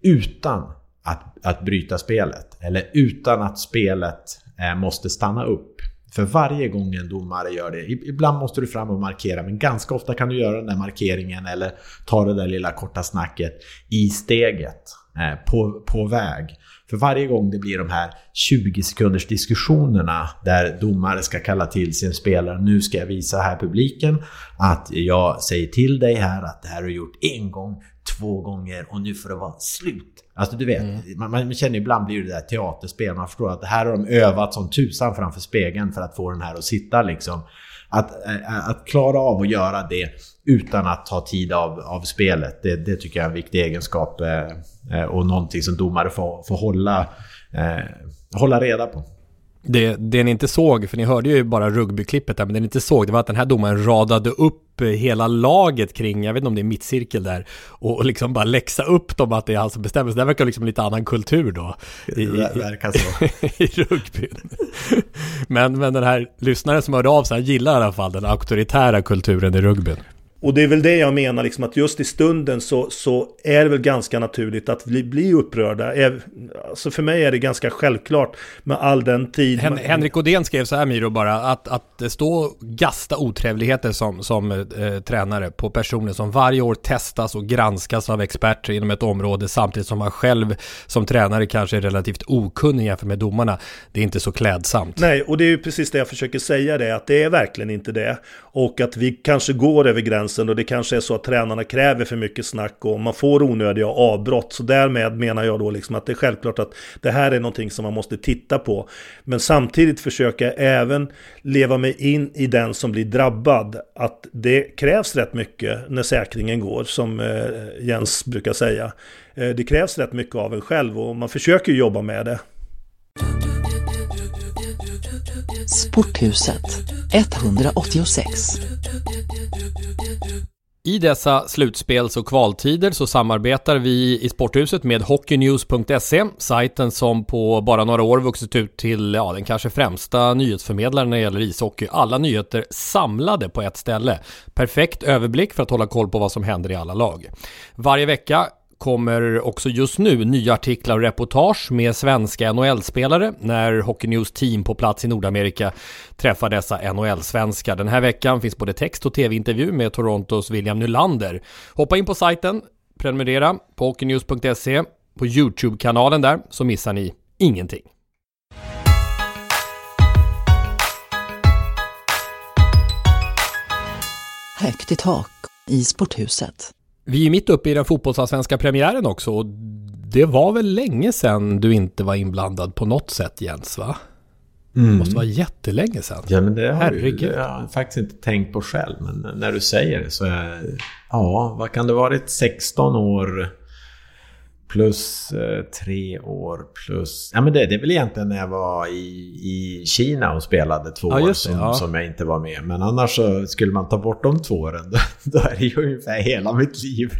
Utan att, att bryta spelet, eller utan att spelet eh, måste stanna upp. För varje gång en domare gör det, ibland måste du fram och markera, men ganska ofta kan du göra den där markeringen eller ta det där lilla korta snacket i steget, eh, på, på väg. För varje gång det blir de här tjugo sekunders diskussionerna där domare ska kalla till sin spelare, nu ska jag visa här publiken att jag säger till dig här att det här har du gjort en gång, två gånger, och nu får det vara slut. Alltså du vet, mm. man, man känner ibland blir det där teaterspel, man förstår att det här har de övat som tusan framför spegeln för att få den här att sitta liksom. Att, att klara av att göra det utan att ta tid av, av spelet, det, det tycker jag är en viktig egenskap, eh, och någonting som domare får, får hålla, eh, hålla reda på. Det, det ni inte såg, för ni hörde ju bara rugbyklippet där, men det ni inte såg, det var att den här domaren radade upp hela laget kring, jag vet inte om det är mittcirkel där, och liksom bara läxa upp dem att det är han som bestämmer. Så det verkar liksom lite annan kultur då i, i, i, i rugbyn. men, men den här lyssnaren som hörde av sig, han gillar i alla fall den auktoritära kulturen i rugbyn. Och det är väl det jag menar, liksom, att just i stunden så, så är det väl ganska naturligt att bli, bli upprörda. Alltså för mig är det ganska självklart med all den tid. Hen- Henrik Odén skrev så här, Miro, bara att, att stå och gasta otrevligheter som, som eh, tränare på personer som varje år testas och granskas av experter inom ett område, samtidigt som man själv som tränare kanske är relativt okunnig jämfört med domarna. Det är inte så klädsamt. Nej, och det är ju precis det jag försöker säga, det att det är verkligen inte det. Och att vi kanske går över gränsen, och det kanske är så att tränarna kräver för mycket snack och man får onödiga avbrott. Så därmed menar jag då liksom att det är självklart att det här är någonting som man måste titta på. Men samtidigt försöka även leva mig in i den som blir drabbad. Att det krävs rätt mycket när säkringen går, som eh, Jens brukar säga. Eh, det krävs rätt mycket av en själv, och man försöker jobba med det. Sporthuset etthundraåttiosex. I dessa slutspels- och kvaltider så samarbetar vi i Sporthuset med hockeynews punkt se, sajten som på bara några år vuxit ut till ja, den kanske främsta nyhetsförmedlaren när det gäller ishockey. Alla nyheter samlade på ett ställe. Perfekt överblick för att hålla koll på vad som händer i alla lag. Varje vecka kommer också just nu nya artiklar och reportage med svenska N H L-spelare när Hockey News team på plats i Nordamerika träffar dessa N H L-svenskar. Den här veckan finns både text- och tv-intervju med Torontos William Nylander. Hoppa in på sajten, prenumerera på hockeynews punkt se, på YouTube-kanalen där, så missar ni ingenting. Högt i tak i Sporthuset. Vi är mitt uppe i den fotbollsallsvenska premiären också, och det var väl länge sedan du inte var inblandad på något sätt, Jens, va? Mm. Det måste vara jättelänge sedan. Ja, men det har Herregud. ju, jag har faktiskt inte tänkt på själv, men när du säger det så är, ja, vad kan det vara, sexton år plus eh, tre år plus, ja men det, det är väl egentligen när jag var i, i Kina och spelade två ja, år det, som, ja. som jag inte var med, men annars så skulle man ta bort de två åren, då, då är det ju ungefär hela mitt liv.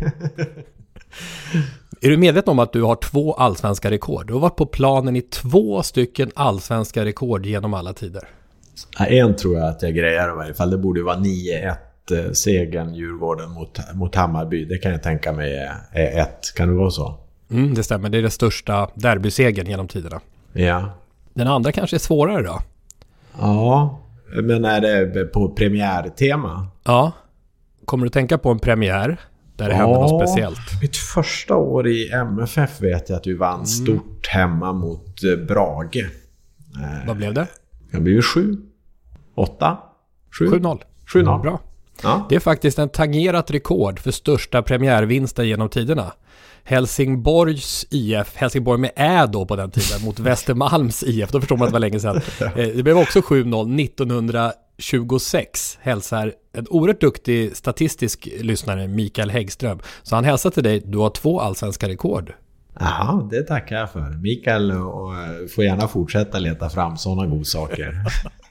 Är du medveten om att du har två allsvenska rekord? Du har varit på planen i två stycken allsvenska rekord genom alla tider. Ja, en tror jag att jag grejer i varje fall. Det borde ju vara nio ett segern Djurgården mot, mot Hammarby. Det kan jag tänka mig är ett. Kan det vara så? Mm, det stämmer. Det är det största derbysegern genom tiderna. Ja. Den andra kanske är svårare då? Ja, men är det på premiärtema? Ja. Kommer du tänka på en premiär där det ja, händer något speciellt? Mitt första år i M F F vet jag att du vann mm. stort hemma mot Brage. Vad blev det? Det blev ju sju. åtta. sju noll. sju noll. Bra. Ja. Det är faktiskt en tangerat rekord för största premiärvinster genom tiderna. Helsingborgs I F, Helsingborg med Ä då på den tiden, mot Västermalms I F, då förstår man att det var länge sedan. Det blev också sju noll nittonhundratjugosex, hälsar en oerhört duktig statistisk lyssnare, Mikael Häggström. Så han hälsar till dig, du har två allsvenska rekord. Ja, det tackar jag för. Mikael och får gärna fortsätta leta fram sådana godsaker.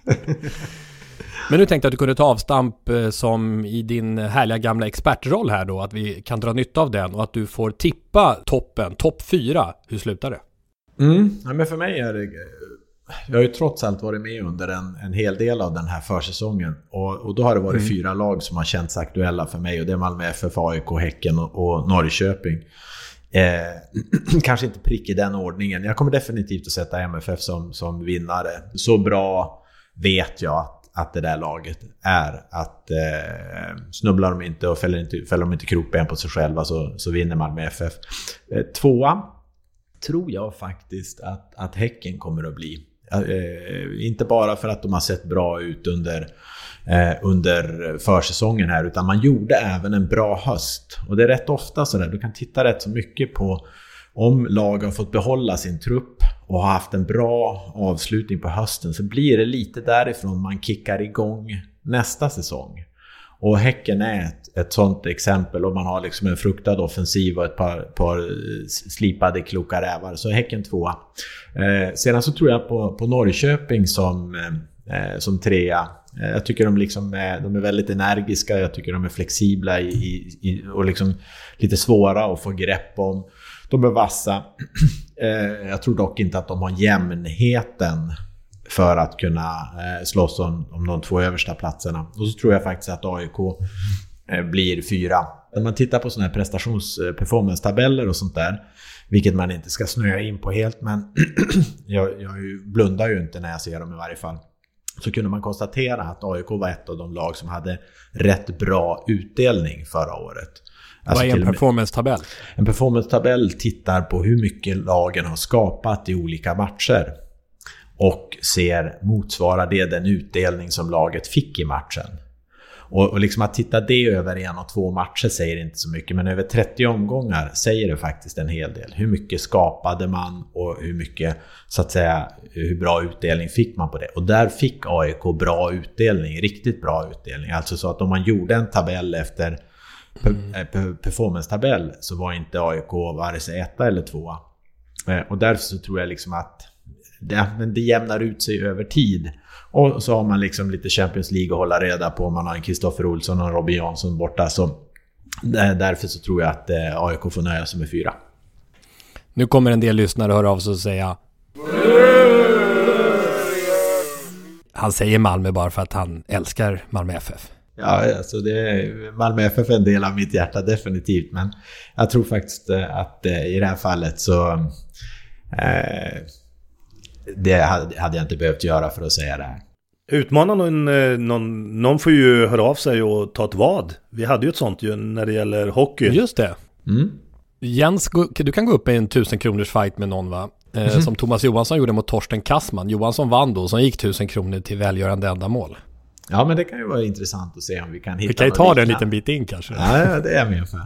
Men nu tänkte jag att du kunde ta avstamp som i din härliga gamla expertroll här då, att vi kan dra nytta av den och att du får tippa toppen, topp fyra. Hur slutar det? Mm, ja, men för mig är det... Jag har ju trots allt varit med under en, en hel del av den här försäsongen och, och då har det varit mm. fyra lag som har känts aktuella för mig och det är Malmö F F, A I K, Häcken och, och Norrköping. Eh, kanske inte prick i den ordningen. Jag kommer definitivt att sätta M F F som, som vinnare. Så bra vet jag att att det där laget är att eh, snubblar de inte och fäller, inte, fäller de inte krokben på sig själva så, så vinner man med F F. Eh, tvåa tror jag faktiskt att, att Häcken kommer att bli. Eh, inte bara för att de har sett bra ut under, eh, under försäsongen här utan man gjorde även en bra höst. Och det är rätt ofta så där, du kan titta rätt så mycket på om lag har fått behålla sin trupp och har haft en bra avslutning på hösten så blir det lite därifrån man kickar igång nästa säsong. Och Häcken är ett, ett sånt exempel och man har liksom en fruktad offensiv och ett par, par slipade kloka rävar. Så Häcken tvåa. Eh, sedan så tror jag på, på Norrköping som, eh, som trea. Eh, jag tycker de, liksom är, de är väldigt energiska, jag tycker de är flexibla i, i, och liksom lite svåra att få grepp om. De är vassa. Jag tror dock inte att de har jämnheten för att kunna slåss om, om de två översta platserna. Och så tror jag faktiskt att A I K blir fyra. När man tittar på såna här prestations-performance-tabeller och sånt där, vilket man inte ska snöa in på helt, men jag, jag blundar ju inte när jag ser dem i varje fall. Så kunde man konstatera att A I K var ett av de lag som hade rätt bra utdelning förra året. Alltså vad är en performance-tabell? En performance-tabell tittar på hur mycket lagen har skapat i olika matcher och ser motsvarar det den utdelning som laget fick i matchen. Och, och liksom att titta det över en och två matcher säger inte så mycket, men över trettio omgångar säger det faktiskt en hel del. Hur mycket skapade man och hur mycket, så att säga, hur bra utdelning fick man på det. Och där fick A I K bra utdelning, riktigt bra utdelning. Alltså så att om man gjorde en tabell efter performance-tabell så var inte A I K vare sig etta eller tvåa. Och därför så tror jag liksom att det, men det jämnar ut sig över tid. Och så har man liksom lite Champions League att hålla reda på. Man har en Kristoffer Olsson och en Robin Jansson borta. Så Därför så tror jag att A I K får nöja sig med fyra. Nu kommer en del lyssnare höra av sig och säga han säger Malmö bara för att han älskar Malmö F F. Ja, alltså det, Malmö F F är en del av mitt hjärta definitivt, men jag tror faktiskt att i det här fallet så eh, det hade, hade jag inte behövt göra för att säga det här. Utmana någon, någon, någon får ju höra av sig och ta ett vad. Vi hade ju ett sånt ju när det gäller hockey. Just det. Mm. Jens, du kan gå upp i en tusen kronors fight med någon, va? Eh, mm. Som Thomas Johansson gjorde mot Torsten Kassman. Johansson vann då, som gick tusen kronor till välgörande ändamål. Ja, men det kan ju vara intressant att se om vi kan hitta. Vi kan ju ta det en liten bit in kanske. Ja, det är jag med för.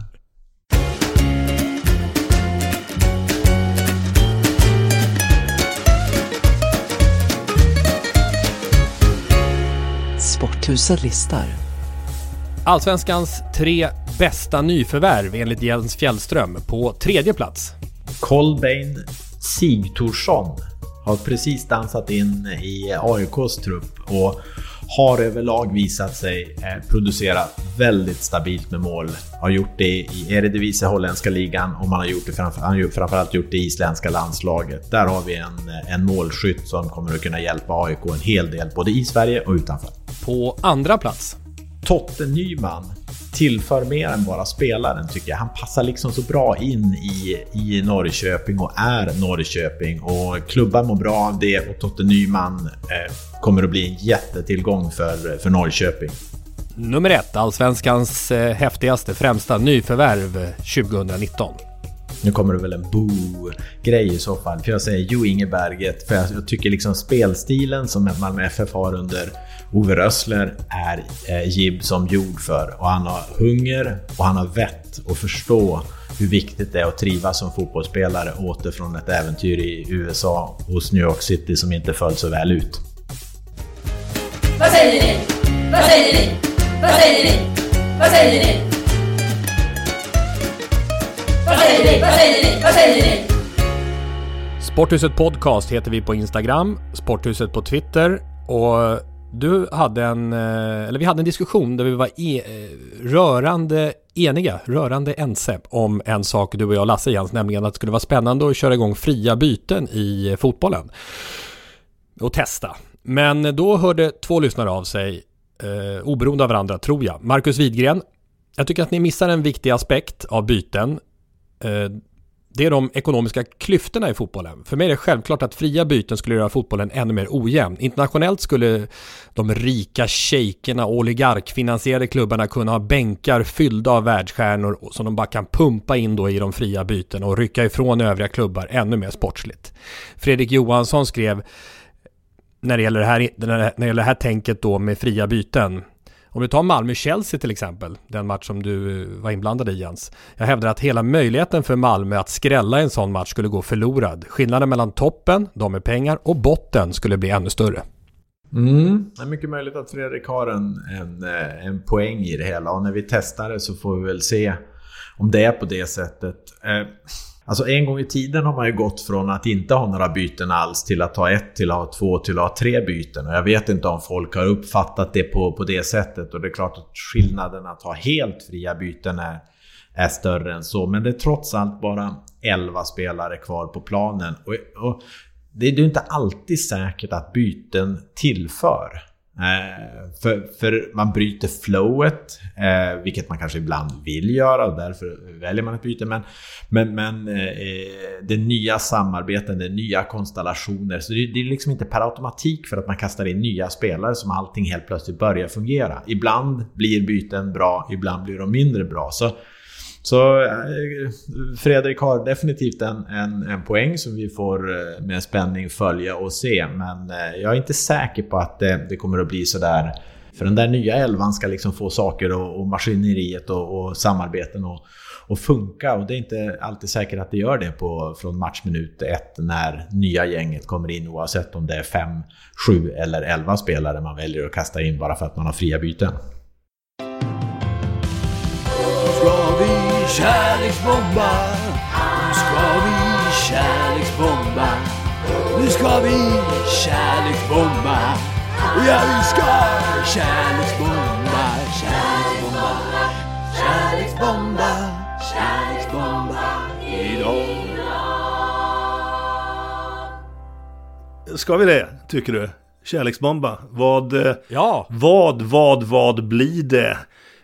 Sporthuset listar. Allsvenskans tre bästa nyförvärv enligt Jens Fjällström. På tredje plats Kolbeinn Sigthorsson har precis dansat in i A I K:s trupp och har överlag visat sig producera väldigt stabilt med mål. Har gjort det i Eredivisie, holländska ligan, och man har gjort det framför, han har framförallt gjort det i isländska landslaget. Där har vi en, en målskytt som kommer att kunna hjälpa A I K en hel del, både i Sverige och utanför. På andra plats Totte Nyman tillför mer än bara spelaren, tycker jag. Han passar liksom så bra in i, i Norrköping och är Norrköping, och klubbar mår bra av det, och Totte Nyman eh, kommer att bli en jättetillgång för, för Norrköping. Nummer ett, Allsvenskans eh, häftigaste, främsta nyförvärv tjugonitton. Nu kommer det väl en boo-grej i så fall, för jag säger Jo Ingeberget, för jag, jag tycker liksom spelstilen som Malmö F F har under Ove Rössler är eh, Gibb som gjord för, och han har hunger och han har vett att förstå hur viktigt det är att trivas som fotbollsspelare åter från ett äventyr i U S A hos New York City som inte föll så väl ut. Vad säger ni? Vad säger ni? Vad säger ni? Vad säger ni? Vad säger ni? Vad säger ni? Vad säger ni? Sporthuset Podcast heter vi på Instagram, Sporthuset på Twitter, och du hade en, eller vi hade en diskussion där vi var e, rörande eniga, rörande ense om en sak, du och jag och Lasse Jens, nämligen att det skulle vara spännande att köra igång fria byten i fotbollen och testa. Men då hörde två lyssnare av sig, eh, oberoende av varandra tror jag. Marcus Widgren, jag tycker att ni missar en viktig aspekt av byten. Eh, Det är de ekonomiska klyftorna i fotbollen. För mig är det självklart att fria byten skulle göra fotbollen ännu mer ojämn. Internationellt skulle de rika shejkerna och oligarkfinansierade klubbarna kunna ha bänkar fyllda av världsstjärnor som de bara kan pumpa in då i de fria byten och rycka ifrån övriga klubbar ännu mer sportsligt. Fredrik Johansson skrev när det gäller det här, när det gäller det här tänket då med fria byten. Om du tar Malmö-Chelsea till exempel, den match som du var inblandad i, Jens. Jag hävdar att hela möjligheten för Malmö att skrälla en sån match skulle gå förlorad. Skillnaden mellan toppen, de med pengar, och botten skulle bli ännu större. Mm. Det är mycket möjligt att Fredrik har en, en, en poäng i det hela. Och när vi testar det så får vi väl se om det är på det sättet. Eh, alltså en gång i tiden har man ju gått från att inte ha några byten alls till att ha ett, till att ha två, till att ha tre byten. Och jag vet inte om folk har uppfattat det på, på det sättet. Och det är klart att skillnaden att ha helt fria byten är, är större än så. Men det är trots allt bara elva spelare kvar på planen. Och, och det är ju inte alltid säkert att byten tillför. Eh, för, för man bryter flowet, eh, vilket man kanske ibland vill göra, och därför väljer man ett byte. Men, men, men eh, det är nya samarbeten, det är nya konstellationer, så det, det är liksom inte per automatik för att man kastar in nya spelare som allting helt plötsligt börjar fungera. Ibland blir byten bra, ibland blir de mindre bra. Så Så eh, Fredrik har definitivt en, en, en poäng som vi får eh, med spänning följa och se. Men eh, jag är inte säker på att det, det kommer att bli så där. För den där nya elvan ska liksom få saker och, och maskineriet och, och samarbeten och, och funka. Och det är inte alltid säkert att det gör det på, från matchminut ett när nya gänget kommer in, oavsett om det är fem, sju eller elva spelare man väljer att kasta in bara för att man har fria byten. Kärleksbomba, nu ska vi kärleksbomba, nu ska vi kärleksbomba, ja vi ska kärleksbomba, kärleksbomba, Kärleksbomba, kärleksbomba idag. Ska vi det, tycker du? Kärleksbomba. Vad, ja. vad, vad, vad blir det?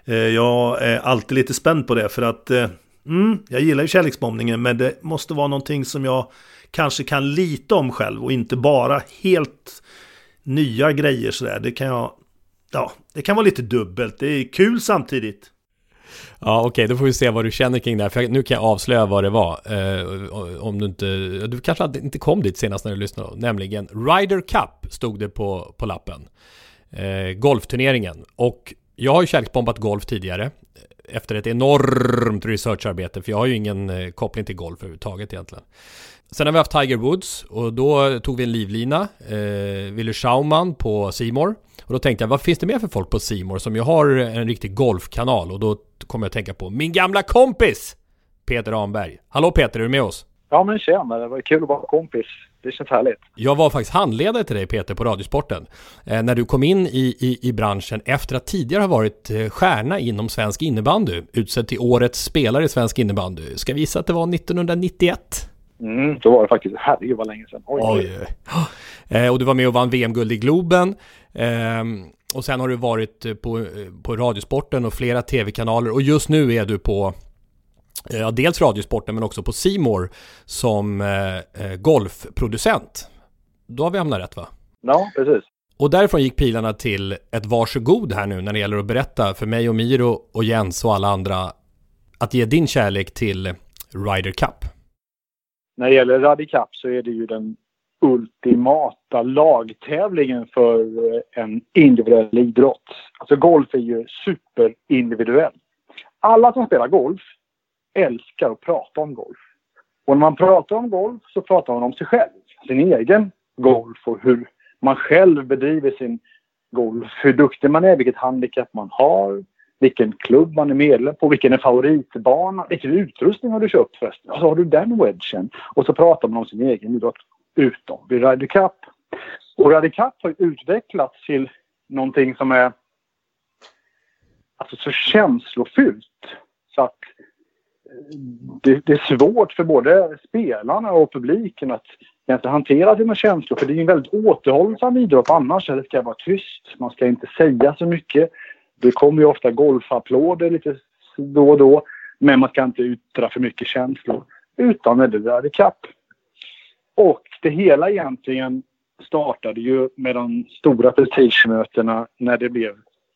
Jag är alltid lite spänd på det för att mm, jag gillar ju kärleksbombningen, men det måste vara någonting som jag kanske kan lite om själv och inte bara helt nya grejer sådär. Det kan jag, ja, det kan vara lite dubbelt. Det är kul samtidigt. Ja, okej, okay, då får vi se vad du känner kring det här. För nu kan jag avslöja vad det var. Eh, om du inte... Du kanske inte kom dit senast när du lyssnade. Nämligen Ryder Cup stod det på, på lappen. Eh, golfturneringen. Och jag har ju kärleksbombat golf tidigare. Efter ett enormt researcharbete. För jag har ju ingen eh, koppling till golf överhuvudtaget egentligen. Sen har vi haft Tiger Woods. Och då tog vi en livlina. Eh, Wille Schaumann på C More. Och då tänkte jag, vad finns det mer för folk på C More som ju har en riktig golfkanal? Och då kommer jag att tänka på min gamla kompis Peter Anberg. Hallå Peter, är du med oss? Ja men tjena, det var kul att vara kompis. Det känns härligt. Jag var faktiskt handledare till dig Peter på Radiosporten. Eh, när du kom in i, i, i branschen efter att tidigare ha varit eh, stjärna inom svensk innebandy. Utsedd till årets spelare i svensk innebandy. Ska vi visa att det var nittonhundranittioett? Mm, då var det faktiskt, herregud vad länge sedan. Oj. Oj. Eh, och du var med och vann V M-guld i Globen. Eh, och sen har du varit på, på Radiosporten och flera tv-kanaler. Och just nu är du på ja, dels Radiosporten men också på C More som eh, golfproducent. Då har vi hamnat rätt, va? Ja, precis. Och därifrån gick pilarna till ett varsågod här nu när det gäller att berätta för mig och Miro och Jens och alla andra att ge din kärlek till Ryder Cup. När det gäller Ryder Cup så är det ju den ultimata lagtävlingen för en individuell idrott. Alltså golf är ju superindividuell. Alla som spelar golf älskar att prata om golf. Och när man pratar om golf så pratar man om sig själv. Sin egen golf och hur man själv bedriver sin golf. Hur duktig man är, vilket handikapp man har. Vilken klubb man är medlem på, vilken är favoritbana. Vilken utrustning har du köpt förresten? Och så har du den wedgen. Och så pratar man om sin egen idrott utom vid Ryder Cup. Och Ryder Cup har utvecklats till någonting som är alltså så känslofyllt. Så att det, det är svårt för både spelarna och publiken att egentligen hantera sina känslor. För det är en väldigt återhållsam idrott annars. Det ska vara tyst. Man ska inte säga så mycket. Det kommer ju ofta golfapplåder lite då och då. Men man ska inte yttra för mycket känslor. Utan det Ryder Cup. Och det hela egentligen startade ju med de stora prestigemötena när det blev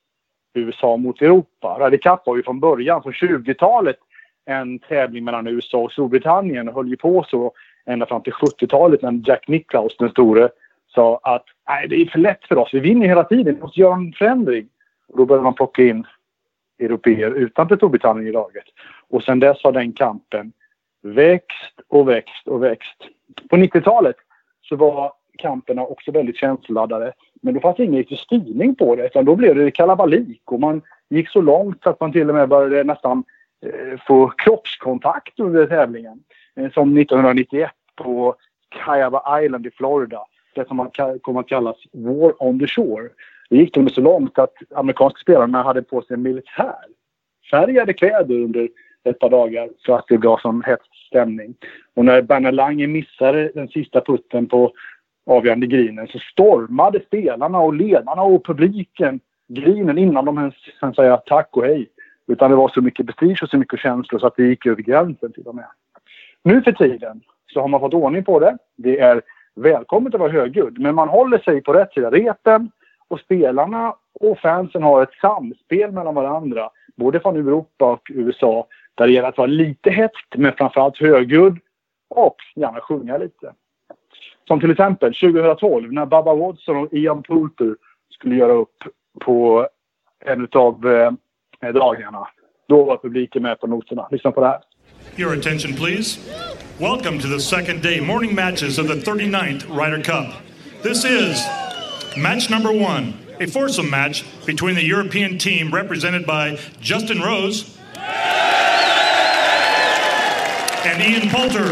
U S A mot Europa. Ryder Cup var ju från början, från tjugotalet, en tävling mellan U S A och Storbritannien. Och höll ju på så ända fram till sjuttiotalet när Jack Nicklaus, den store, sa att nej, det är för lätt för oss. Vi vinner hela tiden. Vi måste göra en förändring. Och då började man plocka in europeer utanför Storbritannien i laget. Och sen dess har den kampen växt och växt och växt. På nittiotalet så var kamperna också väldigt känsloladdade. Men då fanns ingen riktig styrning på det. Utan då blev det kalabalik. Och man gick så långt att man till och med började nästan eh, få kroppskontakt under tävlingen. Eh, som nittonhundranittioett på Kiowa Island i Florida. Det som man kommer att kallas War on the Shore. Det gick under så långt att amerikanska spelarna hade på sig militär färgade kläder under ett par dagar så att det gav sån hets stämning. Och när Bernard Lange missade den sista putten på avgörande grinen så stormade spelarna och ledarna och publiken grinen innan de ens kan säga tack och hej. Utan det var så mycket prestige och så mycket känslor så att det gick över gränsen till och med. Nu för tiden så har man fått ordning på det. Det är välkommet att vara högljudd, men man håller sig på rätt sida repen. Och spelarna och fansen har ett samspel mellan varandra. Både från Europa och U S A. Där det gäller att vara lite häftigt men framförallt högljudd. Och gärna sjunga lite. Som till exempel tjugohundratolv när Bubba Watson och Ian Poulter skulle göra upp på en av eh, dagarna. Då var publiken med på noterna. Lyssna på det här. Your attention please. Welcome to the second day morning matches of the thirty-ninth Ryder Cup. This is match number one, a foursome match between the European team represented by Justin Rose and Ian Poulter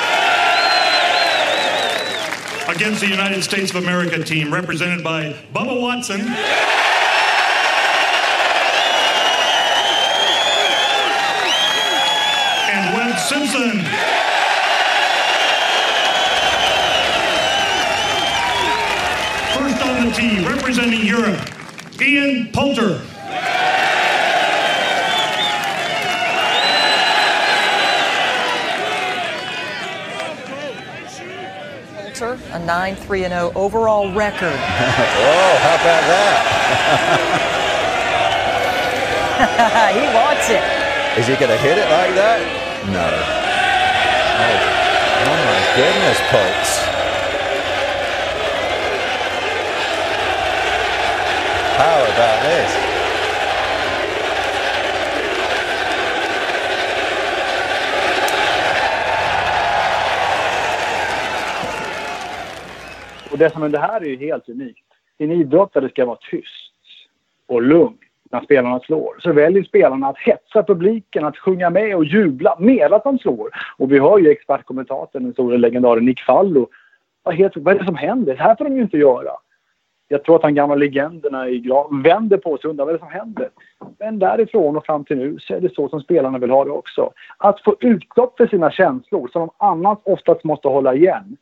against the United States of America team represented by Bubba Watson Wilson. First on the tee, representing Europe, Ian Poulter. A nine three and oh overall record. Oh, how about that? He wants it. Is he going to hit it like that? No. Oh, oh my goodness, folks. How about this? Och det som är det här är ju helt unikt. I en idrott där det ska vara tyst och lugnt när spelarna slår, så väljer spelarna att hetsa publiken, att sjunga med och jubla med att de slår. Och vi har ju expertkommentatorn, den stora legendaren Nick Fallo. Vad, heter, vad är det som händer? Det här får de ju inte göra. Jag tror att de gamla legenderna i grav vänder på sig och undrar vad det är som händer. Men därifrån och fram till nu så är det så som spelarna vill ha det också. Att få utlopp för sina känslor som de annars oftast måste hålla igen,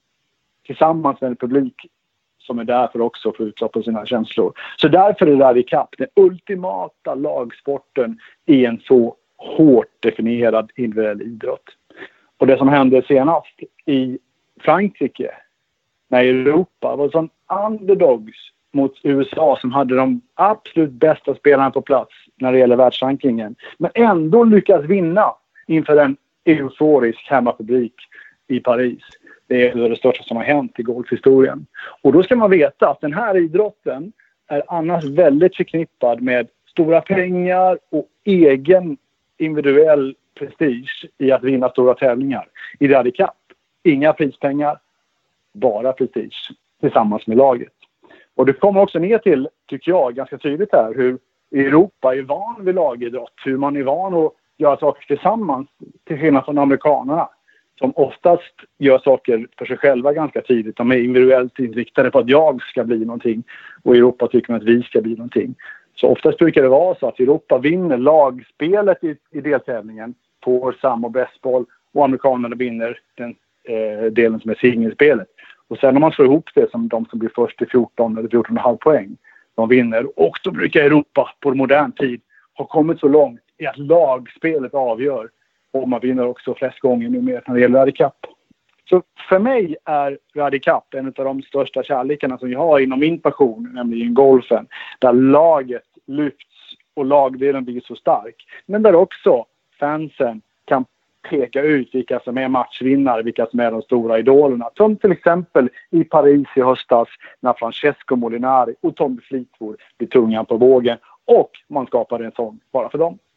tillsammans med en publik som är där för också att få utlopp på sina känslor. Så därför är Ryder Cup den ultimata lagsporten i en så hårt definierad individuell idrott. Och det som hände senast i Frankrike, när Europa var sån underdogs mot U S A som hade de absolut bästa spelarna på plats när det gäller världsrankingen, men ändå lyckas vinna inför en euforisk hemmapublik i Paris. Det är det största som har hänt i golfhistorien. Och då ska man veta att den här idrotten är annars väldigt förknippad med stora pengar och egen individuell prestige i att vinna stora tävlingar. I Ryder Cup, inga prispengar, bara prestige tillsammans med laget. Och det kommer också ner till, tycker jag, ganska tydligt här hur Europa är van vid lagidrott. Hur man är van att göra saker tillsammans till skillnad från amerikanerna, som oftast gör saker för sig själva ganska tidigt. De är individuellt inriktade på att jag ska bli någonting. Och i Europa tycker man att vi ska bli någonting. Så oftast brukar det vara så att Europa vinner lagspelet i, i deltävlingen på sam och bästboll. Och amerikanerna vinner den eh, delen som är singelspelet. Och sen när man slår ihop det som de som blir först till fjorton eller fjorton komma fem poäng. De vinner. Och då brukar Europa på modern tid ha kommit så långt i att lagspelet avgör. Och man vinner också flest gånger numera när det gäller Ryder Cup. Så för mig är Ryder Cup en av de största kärlekarna som jag har inom min passion, nämligen golfen. Där laget lyfts och lagdelen blir så stark. Men där också fansen kan peka ut vilka som är matchvinnare, vilka som är de stora idolerna. Som till exempel i Paris i höstas när Francesco Molinari och Tommy Fleetwood blir tungan på vågen. Och man skapade en sång bara för dem.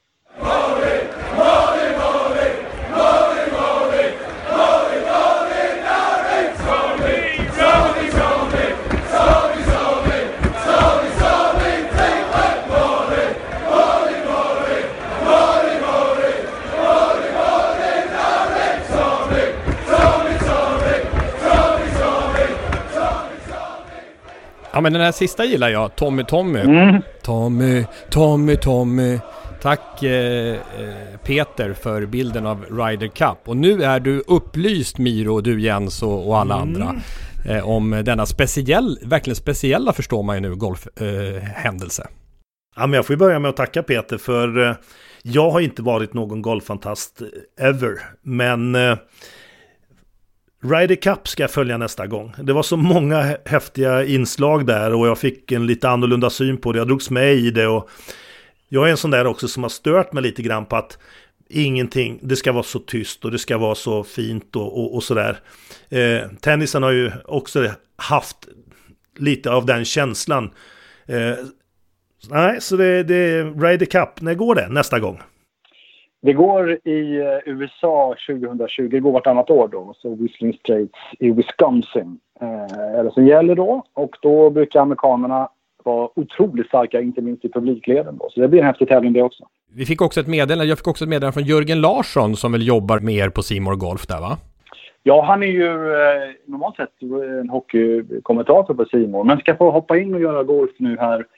Ja, men den här sista gillar jag, Tommy Tommy. Mm. Tommy, Tommy, Tommy. Tack eh, Peter för bilden av Ryder Cup. Och nu är du upplyst, Miro, du Jens och, och alla mm. andra eh, om denna speciell, verkligen speciella, förstår man ju nu, golfhändelse. Eh, ja, men jag får börja med att tacka Peter, för eh, jag har inte varit någon golffantast ever. Men eh, Ryder Cup ska jag följa nästa gång. Det var så många häftiga inslag där och jag fick en lite annorlunda syn på det. Jag drogs med i det och jag är en sån där också som har stört mig lite grann på att ingenting, det ska vara så tyst och det ska vara så fint och, och, och sådär. Eh, tennisen har ju också haft lite av den känslan. Eh, nej, så det, det är Ryder Cup. När går det nästa gång? Det går i U S A tjugohundratjugo, det går vartannat år då. Så Whistling Straits i Wisconsin eh, är det som gäller då. Och då brukar amerikanerna vara otroligt starka, inte minst i publikleden då. Så det blir en häftig tävling det också. Vi fick också ett meddelande, jag fick också ett meddelande från Jörgen Larsson som väl jobbar mer på C More Golf där, va? Ja, han är ju eh, normalt sett en hockeykommentator på C More, men ska få hoppa in och göra golf nu här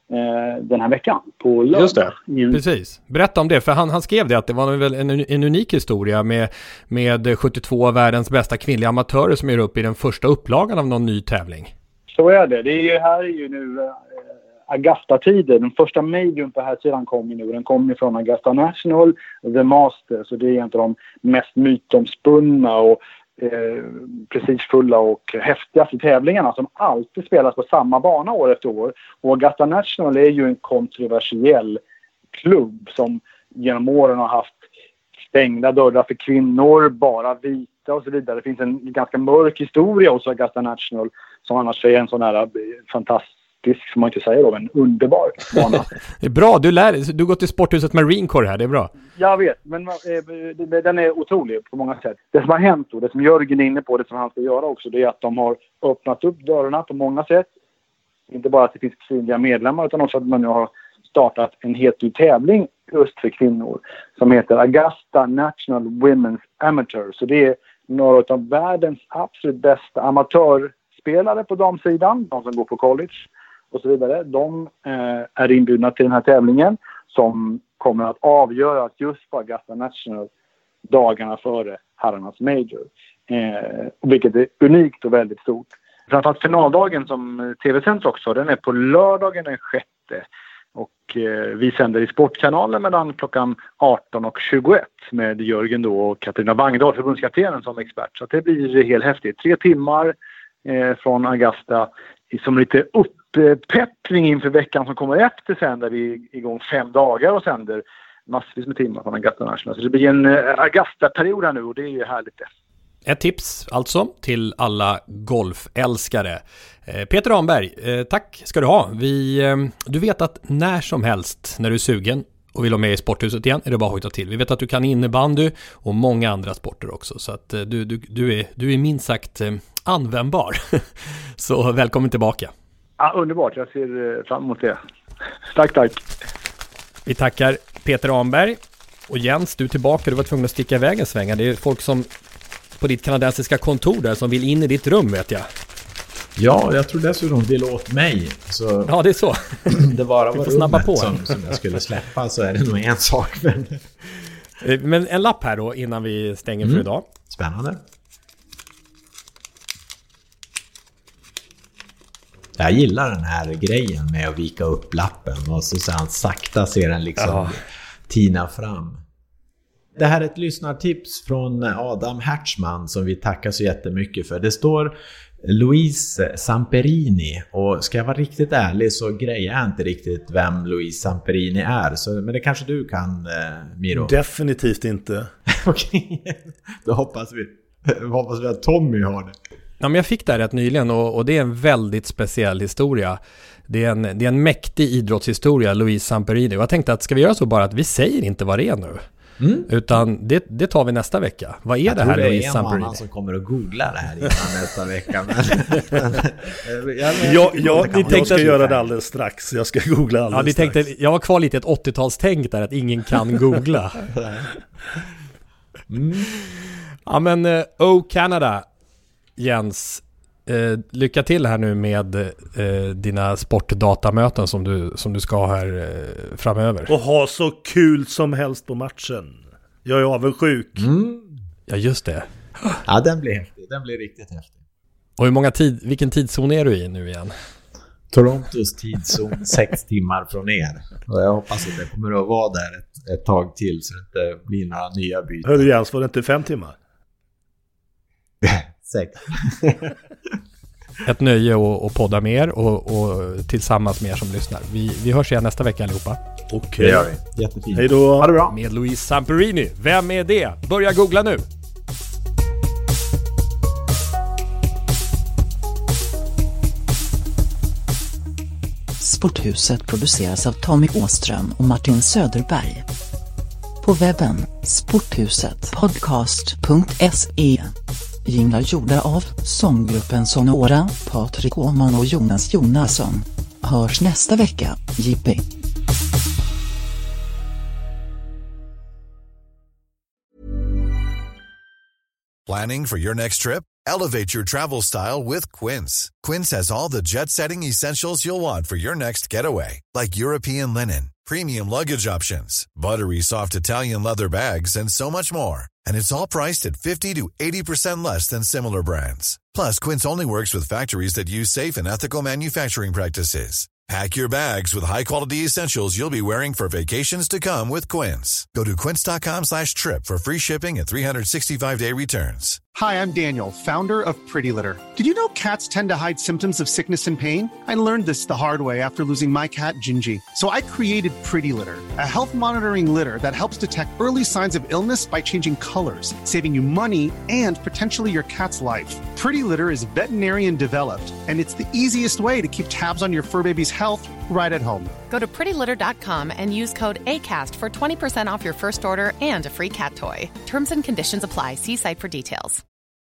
eh, den här veckan på lördag. Just det. Precis. Berätta om det, för han, han skrev det att det var väl en, en unik historia med, med sjuttiotvå av världens bästa kvinnliga amatörer som är uppe i den första upplagan av någon ny tävling. Så är det. Det är ju, här är ju nu äh, Augusta-tider. Den första majorn på här sidan kommer nu. Den kommer från Augusta National, The Masters. Så det är en av de mest mytomspunna och eh, prestigefulla och häftigaste tävlingarna som alltid spelas på samma bana år efter år. Och Augusta National är ju en kontroversiell klubb som genom åren har haft stängda dörrar för kvinnor, bara vita och så vidare. Det finns en ganska mörk historia hos Augusta National som annars är en sån här fantastisk, som man inte säger då, en underbar bana. Det är bra, du lär du går till sporthuset Marine Corps här, det är bra. Jag vet, men eh, den är otrolig på många sätt. Det som har hänt då, det som Jörgen är inne på, det som han ska göra också, det är att de har öppnat upp dörrarna på många sätt. Inte bara att det finns kvinnliga medlemmar utan också att man nu har startat en helt ny tävling just för kvinnor som heter Augusta National Women's Amateur. Så det är några av världens absolut bästa amatörspelare på damsidan, de som går på college och så vidare. De eh, är inbjudna till den här tävlingen som kommer att avgöras just på Augusta National dagarna före herrarnas major. Eh, vilket är unikt och väldigt stort. Framförallt finaldagen som T V-sänds också, den är på lördagen den sjätte. Och eh, vi sänder i Sportkanalen mellan klockan arton och tjugoett med Jörgen då och Katarina Wangdahl, förbundskaptenen, som expert. Så det blir helt häftigt. Tre timmar eh, från Augusta som lite upppeppling inför veckan som kommer efter sen, där vi är igång fem dagar och sänder massvis med timmar från Augusta National. Så det blir en eh, Augusta-period här nu och det är ju härligt det. Ett tips alltså till alla golfälskare. Eh, Peter Ramberg, eh, tack ska du ha. Vi, eh, du vet att när som helst när du är sugen och vill ha med i sporthuset igen är det bara att hojta till. Vi vet att du kan innebandy och många andra sporter också. Så att eh, du, du, du, är, du är minst sagt eh, användbar. Så välkommen tillbaka. Ja, underbart, jag ser fram emot det. Tack, tack. Vi tackar Peter Ramberg. Och Jens, du är tillbaka. Du var tvungen att sticka iväg en sväng. Det är folk som på ditt kanadensiska kontor där som vill in i ditt rum, vet jag. Ja, jag tror dessutom vill åt mig. Så ja, det är så. Det bara var snabba på som, som jag skulle släppa, så är det nog en sak. Men, men en lapp här då innan vi stänger för mm. idag. Spännande. Jag gillar den här grejen med att vika upp lappen och så sen sakta ser den liksom ja. tina fram. Det här är ett lyssnartips från Adam Hertzman som vi tackar så jättemycket för. Det står Louise Samperini, och ska jag vara riktigt ärlig så grejer jag inte riktigt vem Louise Samperini är. Så, men det kanske du kan, eh, Miro? Definitivt inte. Okej, då hoppas vi, hoppas vi att Tommy har det. Ja, men jag fick det här rätt nyligen och, och det är en väldigt speciell historia. Det är en, det är en mäktig idrottshistoria, Louise Samperini. Och jag tänkte att ska vi göra så bara att vi säger inte vad det är nu. Mm. Utan det, det tar vi nästa vecka. Vad är jag det här, Louise Samperini? Jag tror det är en annan som kommer att googla det här innan nästa vecka. Men, jag, jag, jag, jag, jag ska göra det alldeles strax. Jag ska googla alldeles ja, ni strax. Tänkte, jag var kvar lite ett åttiotalstänk där att ingen kan googla. mm. Ja, men uh, Oh Canada, Jens, eh, lycka till här nu med eh, dina sportdatamöten som du, som du ska ha här eh, framöver. Och ha så kul som helst på matchen. Jag är avundsjuk. Mm. Ja, just det. Ja, den blir häftig. Den blir riktigt häftig. Och hur många tid, vilken tidszon är du i nu igen? Torontos tidszon, sex timmar från er. Och jag hoppas att det kommer att vara där ett, ett tag till så det inte blir några nya byten. Hörru Jens, var det inte fem timmar? Sex. Ett nöje att, att podda med er och, och tillsammans med er som lyssnar. Vi, vi hörs igen nästa vecka allihopa. Okej. Okay. Det gör vi. Jättefint. Hej då. Ha det bra. Med Louise Samperini. Vem är det? Börja googla nu. Sporthuset produceras av Tommy Åström och Martin Söderberg. På webben sporthuset podcast punkt se. Jinglar gjorda av sånggruppen Sonora, Patrik Åman och Jonas Jonasson. Hörs nästa vecka, Jippi. Planning for your next trip? Elevate your travel style with Quince. Quince has all the jet-setting essentials you'll want for your next getaway, like European linen, premium luggage options, buttery soft Italian leather bags, and so much more. And it's all priced at fifty to eighty percent less than similar brands. Plus, Quince only works with factories that use safe and ethical manufacturing practices. Pack your bags with high-quality essentials you'll be wearing for vacations to come with Quince. Go to quince.com slash trip for free shipping and three sixty-five day returns. Hi, I'm Daniel, founder of Pretty Litter. Did you know cats tend to hide symptoms of sickness and pain? I learned this the hard way after losing my cat, Gingy. So I created Pretty Litter, a health monitoring litter that helps detect early signs of illness by changing colors, saving you money and potentially your cat's life. Pretty Litter is veterinarian developed, and it's the easiest way to keep tabs on your fur baby's health right at home. Go to pretty litter dot com and use code ACAST for twenty percent off your first order and a free cat toy. Terms and conditions apply. See site for details.